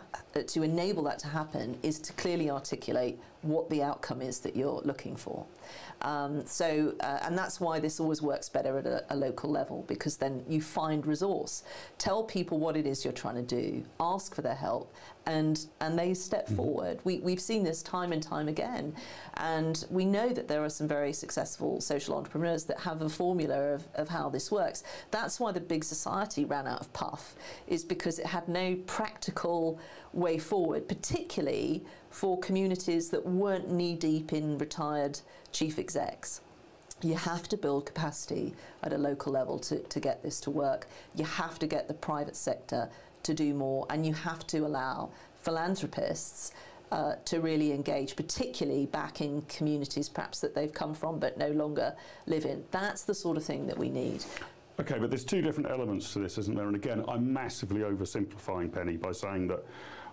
C: enable that to happen is to clearly articulate what the outcome is that you're looking for. And that's why this always works better at a local level, because then you find resource. Tell people what it is you're trying to do, ask for their help, and they step forward. We've seen this time and time again, and we know that there are some very successful social entrepreneurs that have a formula of how this works. That's why the big society ran out of puff, is because it had no practical way forward, particularly for communities that weren't knee-deep in retired chief execs. You have to build capacity at a local level to get this to work. You have to get the private sector to do more, and you have to allow philanthropists to really engage, particularly back in communities perhaps that they've come from but no longer live in. That's the sort of thing that we need.
B: Okay, but there's two different elements to this, isn't there? And again, I'm massively oversimplifying, Penny, by saying that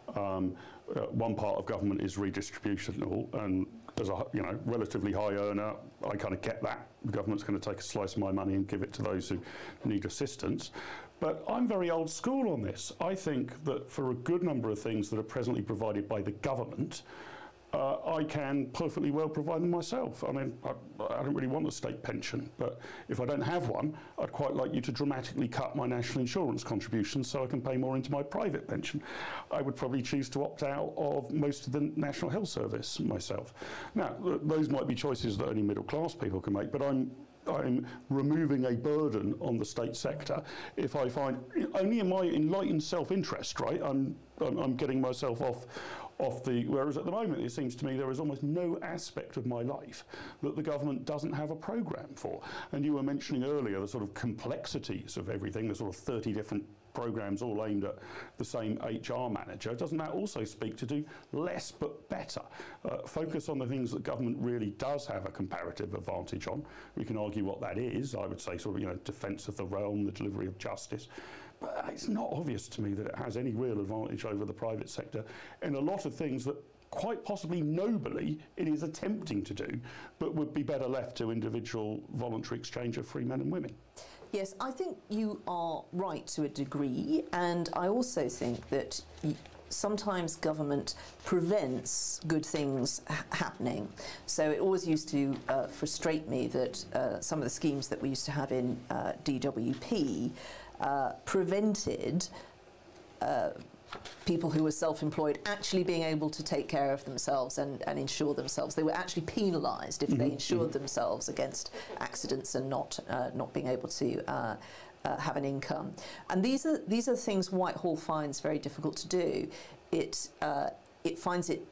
B: One part of government is redistributional, and as a relatively high earner, I kind of get that. The government's going to take a slice of my money and give it to those who need assistance. But I'm very old school on this. I think that for a good number of things that are presently provided by the government, I can perfectly well provide them myself. I mean, I don't really want a state pension, but if I don't have one, I'd quite like you to dramatically cut my national insurance contributions so I can pay more into my private pension. I would probably choose to opt out of most of the National Health Service myself. Now, those might be choices that only middle class people can make, but I'm removing a burden on the state sector if I find, only in my enlightened self-interest, right, I'm getting myself off whereas at the moment it seems to me there is almost no aspect of my life that the government doesn't have a programme for. And you were mentioning earlier the sort of complexities of everything, the sort of 30 different programmes all aimed at the same HR manager. Doesn't that also speak to do less but better? Focus on the things that government really does have a comparative advantage on. We can argue what that is. I would say sort of, defence of the realm, the delivery of justice. But it's not obvious to me that it has any real advantage over the private sector in a lot of things that quite possibly nobly it is attempting to do, but would be better left to individual voluntary exchange of free men and women.
C: Yes, I think you are right to a degree, and I also think that sometimes government prevents good things happening. So it always used to frustrate me that some of the schemes that we used to have in DWP prevented people who were self-employed actually being able to take care of themselves and insure themselves. They were actually penalised if they insured themselves against accidents and not being able to have an income. And these are things Whitehall finds very difficult to do. It finds it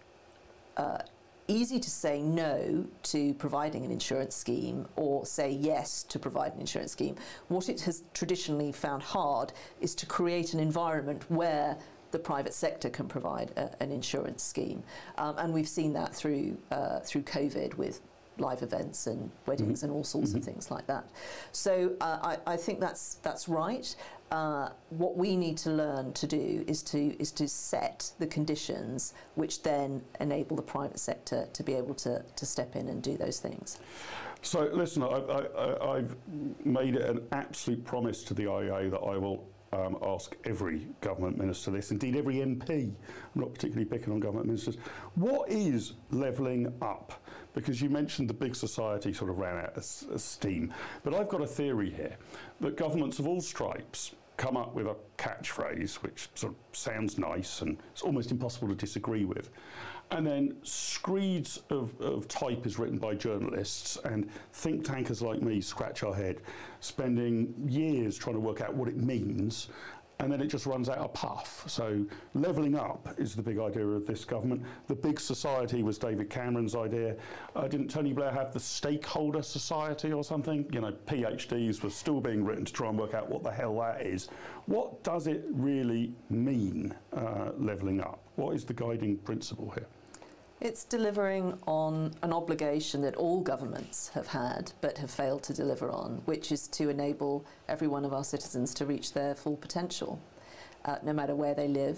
C: easy to say no to providing an insurance scheme or say yes to provide an insurance scheme. What it has traditionally found hard is to create an environment where the private sector can provide an insurance scheme. And we've seen that through COVID with live events and weddings and all sorts of things like that. So I think that's right. What we need to learn to do is to set the conditions which then enable the private sector to be able to step in and do those things.
B: So listen, I've made it an absolute promise to the IEA that I will ask every government minister this, indeed every MP. I'm not particularly picking on government ministers. What is levelling up? Because you mentioned the big society sort of ran out of steam. But I've got a theory here that governments of all stripes come up with a catchphrase which sort of sounds nice and it's almost impossible to disagree with. And then screeds of type is written by journalists, and think tankers like me scratch our head, spending years trying to work out what it means, and then it just runs out of puff. So levelling up is the big idea of this government. The big society was David Cameron's idea. Didn't Tony Blair have the stakeholder society or something? PhDs were still being written to try and work out what the hell that is. What does it really mean, levelling up? What is the guiding principle here?
C: It's delivering on an obligation that all governments have had but have failed to deliver on, which is to enable every one of our citizens to reach their full potential, no matter where they live.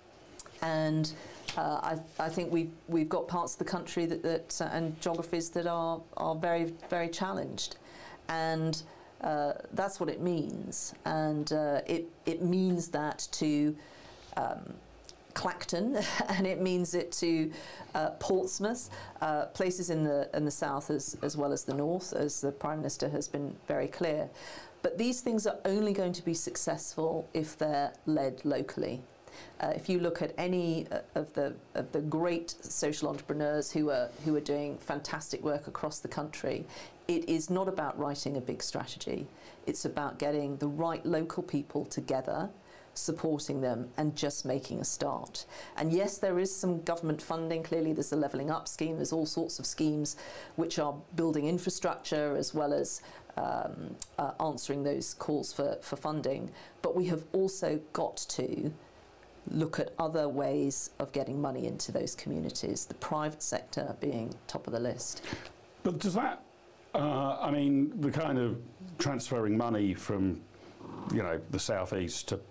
C: And I think we've got parts of the country that and geographies that are very, very challenged. And that's what it means. And it means that to Clacton, and it means it to Portsmouth, places in the south as well as the north, as the Prime Minister has been very clear. But these things are only going to be successful if they're led locally. If you look at any of the great social entrepreneurs who are doing fantastic work across the country, it is not about writing a big strategy. It's about getting the right local people together, supporting them and just making a start. And yes, there is some government funding. Clearly there's a levelling up scheme. There's all sorts of schemes which are building infrastructure as well as answering those calls for funding. But we have also got to look at other ways of getting money into those communities, the private sector being top of the list.
B: But does that, the kind of transferring money from the southeast to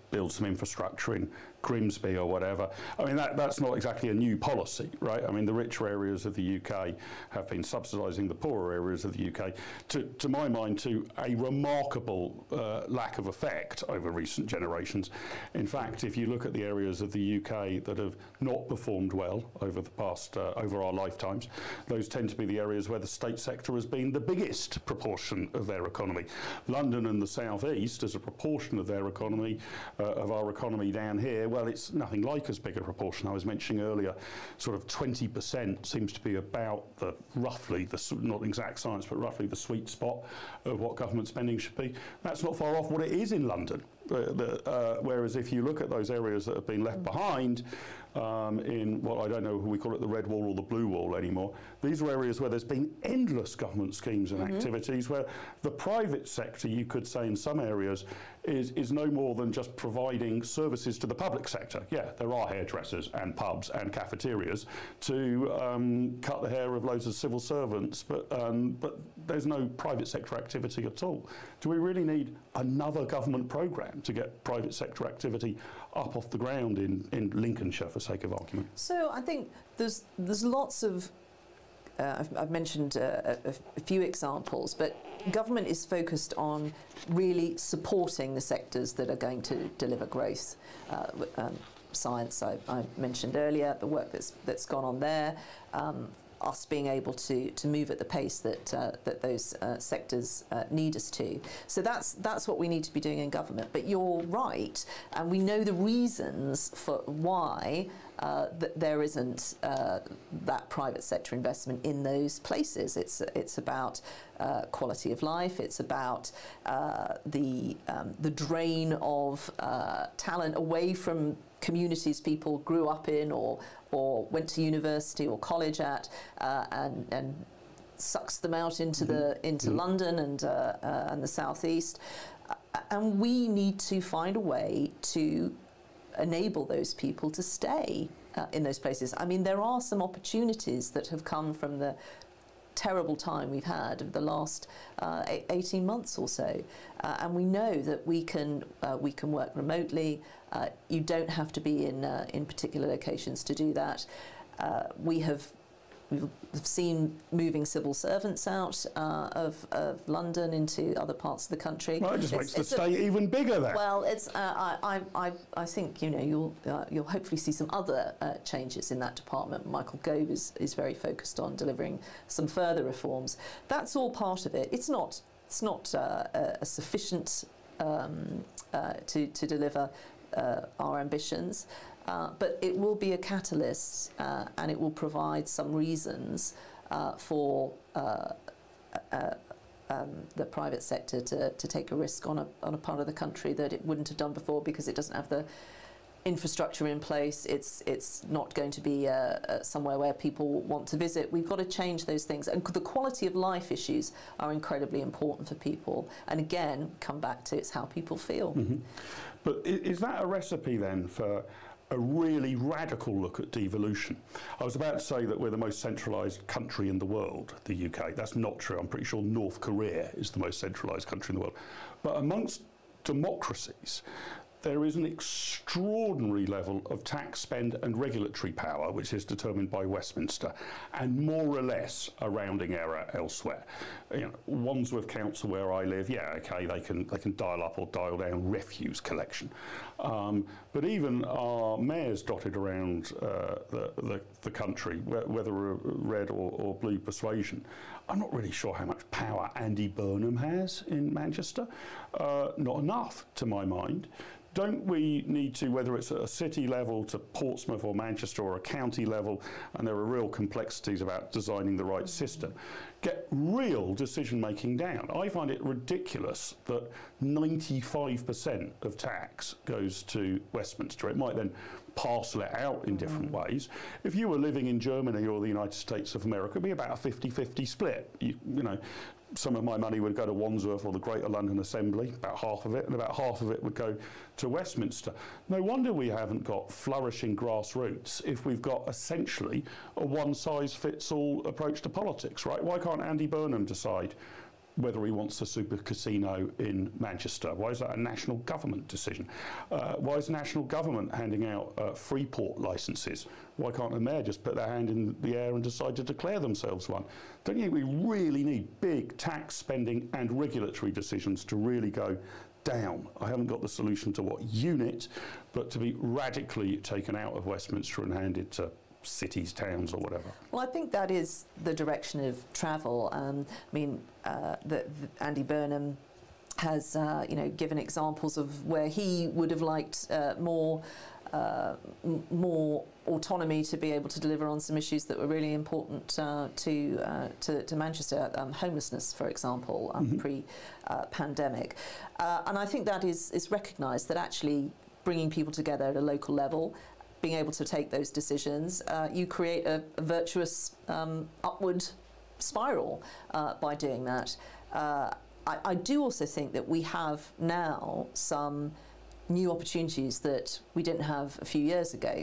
B: build some infrastructure in Grimsby or whatever. I mean, that's not exactly a new policy, right? I mean, the richer areas of the UK have been subsidising the poorer areas of the UK, to my mind, to a remarkable lack of effect over recent generations. In fact, if you look at the areas of the UK that have not performed well over the past, over our lifetimes, those tend to be the areas where the state sector has been the biggest proportion of their economy. London and the South East, as a proportion of their economy, of our economy down here, well, it's nothing like as big a proportion. I was mentioning earlier, sort of 20% seems to be about roughly the, not exact science, but roughly the sweet spot of what government spending should be. That's not far off what it is in London. Whereas if you look at those areas that have been left behind in what I don't know who we call it, the red wall or the blue wall anymore, these are areas where there's been endless government schemes and activities where the private sector, you could say in some areas, is no more than just providing services to the public sector. Yeah, there are hairdressers and pubs and cafeterias to cut the hair of loads of civil servants, but there's no private sector activity at all. Do we really need another government programme to get private sector activity up off the ground in Lincolnshire, for sake of argument?
C: So I think there's lots of, I've mentioned a few examples, but government is focused on really supporting the sectors that are going to deliver growth. Science, I mentioned earlier, the work that's gone on there. Us being able to move at the pace that those sectors need us to. So that's what we need to be doing in government. But you're right, and we know the reasons for why that there isn't that private sector investment in those places. It's about quality of life. It's about the drain of talent away from communities people grew up in or went to university or college at, and sucks them out into London and the South East. And we need to find a way to enable those people to stay in those places. I mean, there are some opportunities that have come from the terrible time we've had of the last 18 months or so, and we know that we can work remotely. You don't have to be in particular locations to do that. We've seen moving civil servants out of London into other parts of the country.
B: Well, it just makes the state even bigger there.
C: Well, it's I think you'll hopefully see some other changes in that department. Michael Gove is very focused on delivering some further reforms. That's all part of it. It's not a sufficient to deliver our ambitions. But it will be a catalyst and it will provide some reasons for the private sector to take a risk on a part of the country that it wouldn't have done before because it doesn't have the infrastructure in place. It's not going to be somewhere where people want to visit. We've got to change those things. And the quality of life issues are incredibly important for people. And again, come back to it's how people feel.
B: But is that a recipe then for a really radical look at devolution? I was about to say that we're the most centralised country in the world, the UK. That's not true. I'm pretty sure North Korea is the most centralised country in the world. But amongst democracies, there is an extraordinary level of tax spend and regulatory power, which is determined by Westminster, and more or less a rounding error elsewhere. You know, Wandsworth Council, where I live, yeah, okay, they can dial up or dial down refuse collection, but even our mayors dotted around the country, whether red or blue persuasion, I'm not really sure how much power Andy Burnham has in Manchester. Not enough, to my mind. Don't we need to, whether it's at a city level to Portsmouth or Manchester or a county level, and there are real complexities about designing the right system, get real decision making down? I find it ridiculous that 95% of tax goes to Westminster. It might then parcel it out in different ways. If you were living in Germany or the United States of America, it'd be about a 50-50 split. You know, some of my money would go to Wandsworth or the Greater London Assembly, about half of it, and about half of it would go to Westminster. No wonder we haven't got flourishing grassroots if we've got essentially a one-size-fits-all approach to politics, right? Why can't Andy Burnham decide whether he wants a super casino in Manchester? Why is that a national government decision? Why is national government handing out Freeport licences? Why can't the mayor just put their hand in the air and decide to declare themselves one? Don't you think we really need big tax spending and regulatory decisions to really go down? I haven't got the solution to what unit, but to be radically taken out of Westminster and handed to cities, towns, or whatever.
C: Well, I think that is the direction of travel. Andy Burnham has, given examples of where he would have liked more autonomy to be able to deliver on some issues that were really important to Manchester, homelessness, for example, pre-pandemic. And I think that is recognised, that actually bringing people together at a local level, being able to take those decisions, you create a virtuous upward spiral by doing that. I do also think that we have now some new opportunities that we didn't have a few years ago.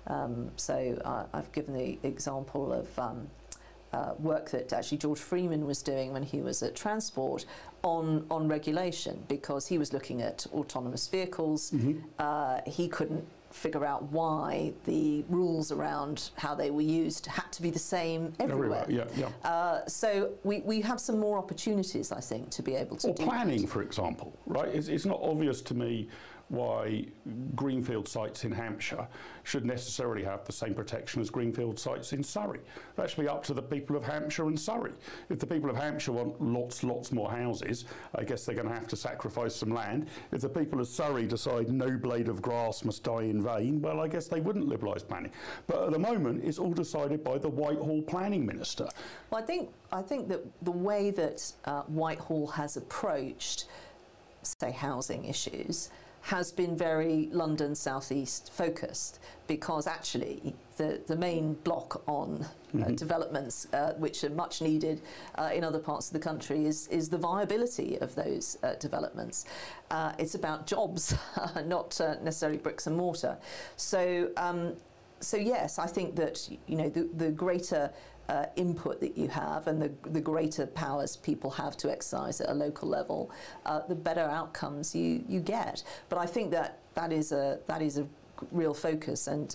C: I've given the example of work that actually George Freeman was doing when he was at Transport on regulation, because he was looking at autonomous vehicles. He couldn't figure out why the rules around how they were used had to be the same everywhere. So we have some more opportunities, I think, to be able to do
B: planning,
C: that.
B: for example, right? It's not obvious to me why greenfield sites in Hampshire should necessarily have the same protection as greenfield sites in Surrey. That should be up to the people of Hampshire and Surrey. If the people of Hampshire want lots more houses, I guess they're going to have to sacrifice some land. If the people of Surrey decide no blade of grass must die in vain, well, I guess they wouldn't liberalise planning. But at the moment, it's all decided by the Whitehall planning minister.
C: Well, I think that the way that Whitehall has approached, say, housing issues has been very London South East focused, because actually the main block on developments which are much needed in other parts of the country is the viability of those developments. It's about jobs, not necessarily bricks and mortar. So yes, I think that the greater input that you have, and the greater powers people have to exercise at a local level, the better outcomes you get. But I think that is a real focus, and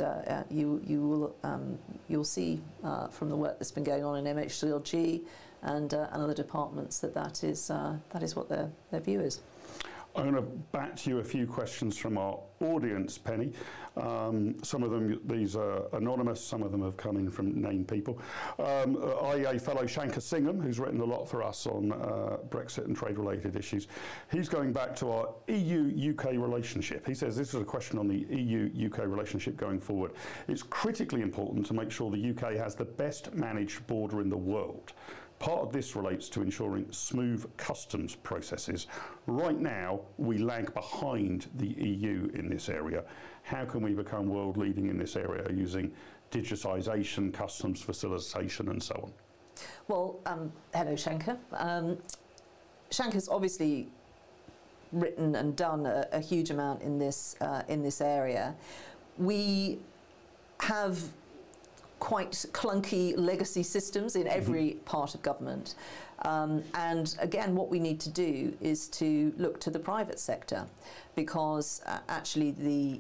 C: you'll see from the work that's been going on in MHCLG and other departments that is what their view is.
B: I'm going to bat to you a few questions from our audience, Penny. Some of them, these are anonymous, some of them have come in from named people. IEA fellow Shankar Singham, who's written a lot for us on Brexit and trade-related issues, he's going back to our EU-UK relationship. He says this is a question on the EU-UK relationship going forward. It's critically important to make sure the UK has the best managed border in the world. Part of this relates to ensuring smooth customs processes. Right now, we lag behind the EU in this area. How can we become world leading in this area using digitisation, customs facilitation, and so on?
C: Well, hello, Shankar. Shankar's obviously written and done a huge amount in this area. We have quite clunky legacy systems in every part of government. And again, what we need to do is to look to the private sector, because actually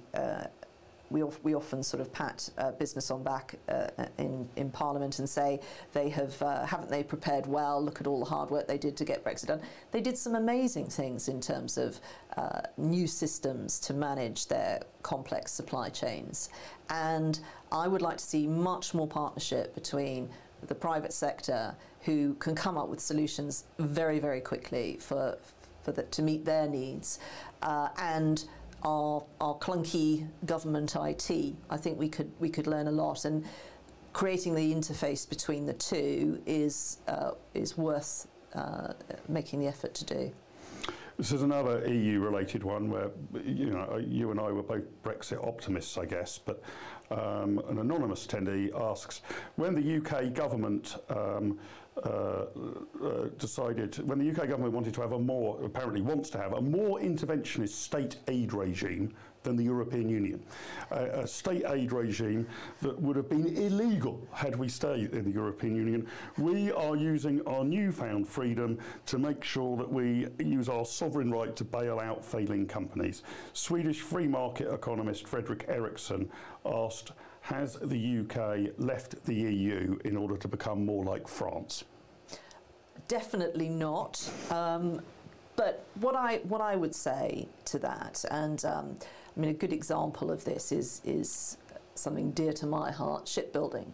C: we often sort of pat business on back in Parliament and say they haven't they prepared well, look at all the hard work they did to get Brexit done. They did some amazing things in terms of new systems to manage their complex supply chains. And I would like to see much more partnership between the private sector, who can come up with solutions very, very quickly to meet their needs, and our clunky government IT. I think we could learn a lot, and creating the interface between the two is worth making the effort to do.
B: This is another EU-related one where you and I were both Brexit optimists, I guess, but an anonymous attendee asks, when the UK government decided, when the UK government wanted to have apparently wants to have a more interventionist state aid regime than the European Union. A state aid regime that would have been illegal had we stayed in the European Union. We are using our newfound freedom to make sure that we use our sovereign right to bail out failing companies. Swedish free market economist Fredrik Eriksson asked, has the UK left the EU in order to become more like France?
C: Definitely not. But what I would say to that, and I mean, a good example of this is something dear to my heart: shipbuilding.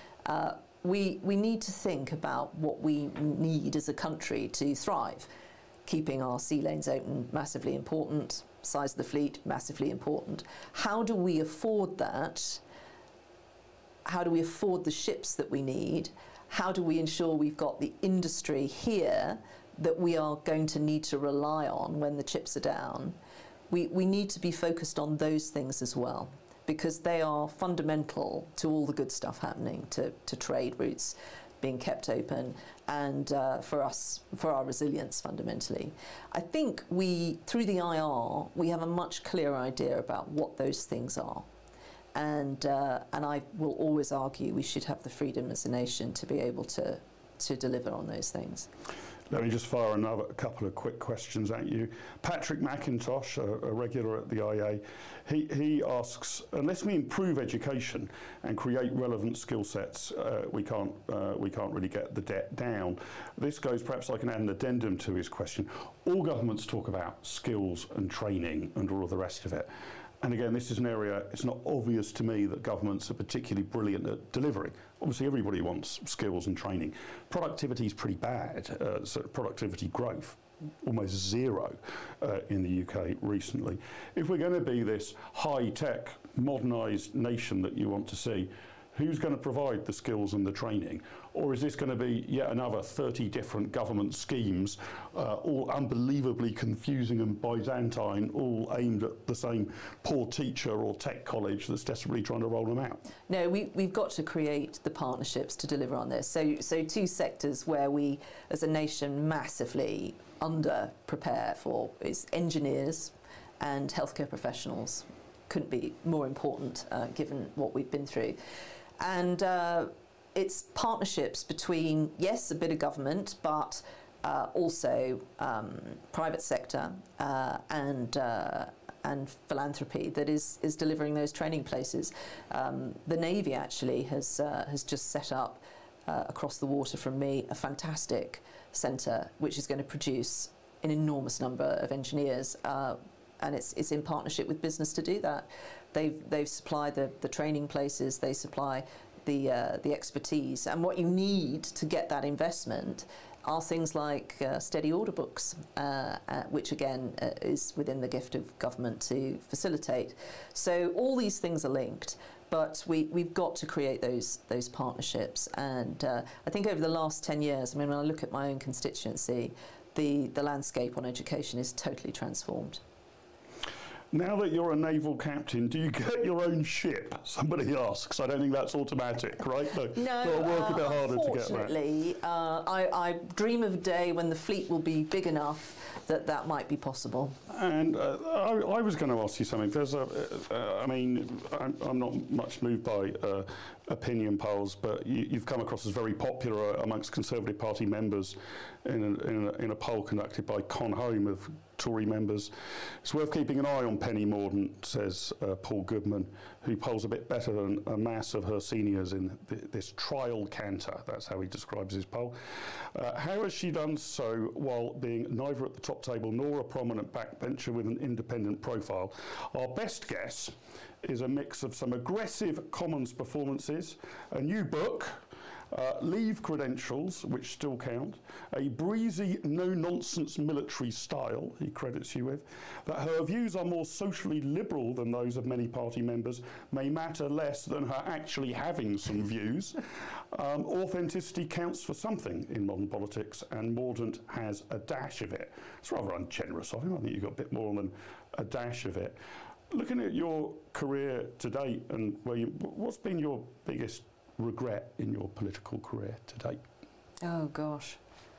C: We need to think about what we need as a country to thrive. Keeping our sea lanes open, massively important. Size of the fleet, massively important. How do we afford that? How do we afford the ships that we need? How do we ensure we've got the industry here that we are going to need to rely on when the chips are down? We need to be focused on those things as well, because they are fundamental to all the good stuff happening, to trade routes being kept open, and for our resilience fundamentally. I think through the IR, we have a much clearer idea about what those things are. And I will always argue we should have the freedom as a nation to be able to deliver on those things.
B: Let me just fire a couple of quick questions at you. Patrick McIntosh, a regular at the IA, he asks, unless we improve education and create relevant skill sets, we can't really get the debt down. This goes perhaps like an addendum to his question. All governments talk about skills and training and all of the rest of it. And again, this is an area, it's not obvious to me that governments are particularly brilliant at delivering. Obviously, everybody wants skills and training. Productivity is pretty bad, so productivity growth, almost zero in the UK recently. If we're going to be this high-tech, modernised nation that you want to see, who's going to provide the skills and the training? Or is this going to be yet another 30 different government schemes, all unbelievably confusing and Byzantine, all aimed at the same poor teacher or tech college that's desperately trying to roll them out?
C: No, we've got to create the partnerships to deliver on this. So two sectors where we, as a nation, massively under-prepare for is engineers and healthcare professionals. Couldn't be more important given what we've been through. And it's partnerships between, yes, a bit of government, but also private sector and philanthropy that is delivering those training places. The Navy actually has just set up across the water from me a fantastic centre which is going to produce an enormous number of engineers. And it's in partnership with business to do that. They've supplied the training places, they supply the expertise, and what you need to get that investment are things like steady order books, which again is within the gift of government to facilitate. So all these things are linked, but we've got to create those partnerships. And I think over the last 10 years, I mean, when I look at my own constituency, the landscape on education is totally transformed.
B: Now that you're a naval captain, do you get your own ship? Somebody asks. I don't think that's automatic, right?
C: No,
B: it'll work a bit harder to get that.
C: Unfortunately, I dream of a day when the fleet will be big enough that might be possible.
B: And I was going to ask you something. There's I mean, I'm not much moved by opinion polls, but you've come across as very popular amongst Conservative Party members in a poll conducted by Con Home of Tory members. It's worth keeping an eye on Penny Mordaunt, says Paul Goodman, who polls a bit better than a mass of her seniors in this trial canter. That's how he describes his poll. How has she done so while being neither at the top table nor a prominent backbencher with an independent profile? Our best guess is a mix of some aggressive Commons performances, a new book, leave credentials, which still count, a breezy, no-nonsense military style, he credits you with, that her views are more socially liberal than those of many party members may matter less than her actually having some views. Authenticity counts for something in modern politics, and Mordaunt has a dash of it. It's rather ungenerous of him. I think you've got a bit more than a dash of it. Looking at your career to date, and what's been your biggest regret in your political career to date?
C: Oh, gosh.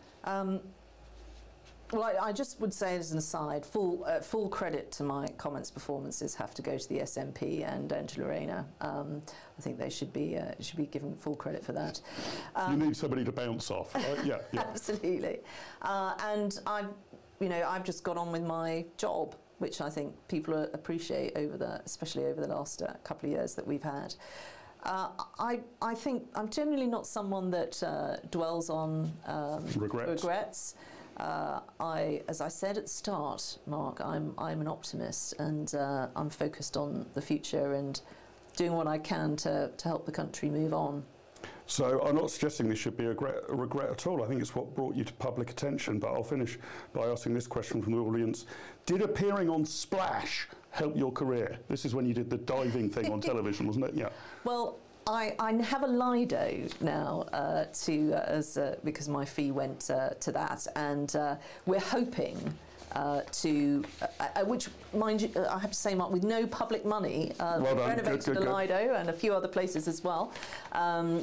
C: Well, I just would say as an aside, full credit to my comments performances have to go to the SNP and to Lorena. I think they should be given full credit for that.
B: You need somebody to bounce off. Yeah.
C: Absolutely. And I've just got on with my job, which I think people appreciate especially over the last couple of years that we've had. I think I'm generally not someone that dwells on regrets. As I said at the start, Mark, I'm an optimist, and I'm focused on the future and doing what I can to help the country move on.
B: So I'm not suggesting this should be a regret at all. I think it's what brought you to public attention. But I'll finish by asking this question from the audience. Did appearing on Splash help your career? This is when you did the diving thing on television, wasn't it? Yeah.
C: Well, I have a Lido now because my fee went to that, and we're hoping which, mind you, I have to say, Mark, with no public money, renovated the Lido and a few other places as well, so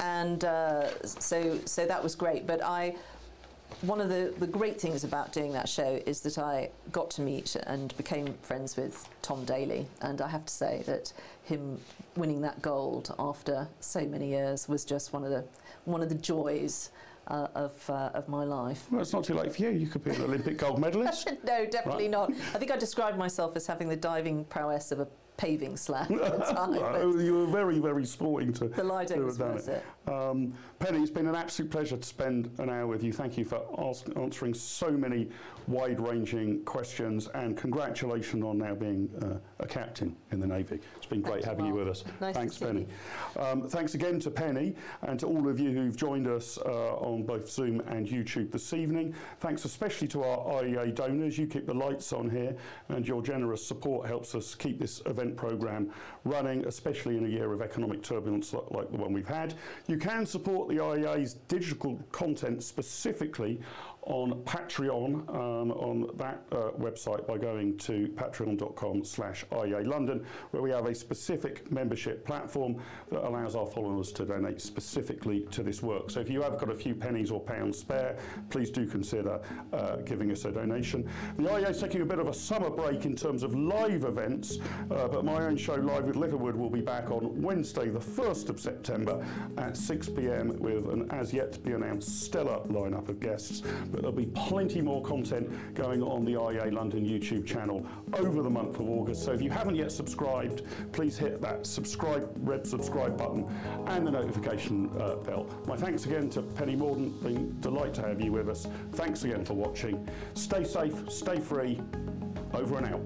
C: that was great. But one of the great things about doing that show is that I got to meet and became friends with Tom Daley, and I have to say that him winning that gold after so many years was just one of the joys of my life.
B: Well, it's not too late for you. You could be an Olympic gold medalist.
C: No, definitely not. I think I described myself as having the diving prowess of a paving slab at the time.
B: You were very, very sporting to
C: the Lido was worth it.
B: Penny, it's been an absolute pleasure to spend an hour with you. Thank you for answering so many wide-ranging questions, and congratulations on now being a captain in the Navy. It's been great having you with us. Thanks, Penny. Thanks again to Penny and to all of you who've joined us on both Zoom and YouTube this evening. Thanks especially to our IEA donors. You keep the lights on here, and your generous support helps us keep this event programme running, especially in a year of economic turbulence like the one we've had. You can support the IEA's digital content specifically on Patreon, on that website, by going to patreon.com/IEA London, where we have a specific membership platform that allows our followers to donate specifically to this work. So if you have got a few pennies or pounds spare, please do consider giving us a donation. The IEA is taking a bit of a summer break in terms of live events, but my own show, Live with Littlewood, will be back on Wednesday, the 1st of September at 6 p.m. with an as yet to be announced stellar lineup of guests. But there'll be plenty more content going on the IEA London YouTube channel over the month of August. So if you haven't yet subscribed, please hit that red subscribe button and the notification bell. My thanks again to Penny Mordaunt. Been a delight to have you with us. Thanks again for watching. Stay safe, stay free. Over and out.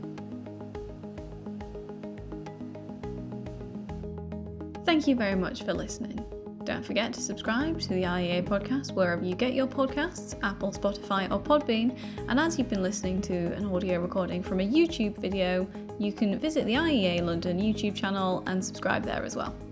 A: Thank you very much for listening. Don't forget to subscribe to the IEA podcast wherever you get your podcasts, Apple, Spotify or Podbean, and as you've been listening to an audio recording from a YouTube video, you can visit the IEA London YouTube channel and subscribe there as well.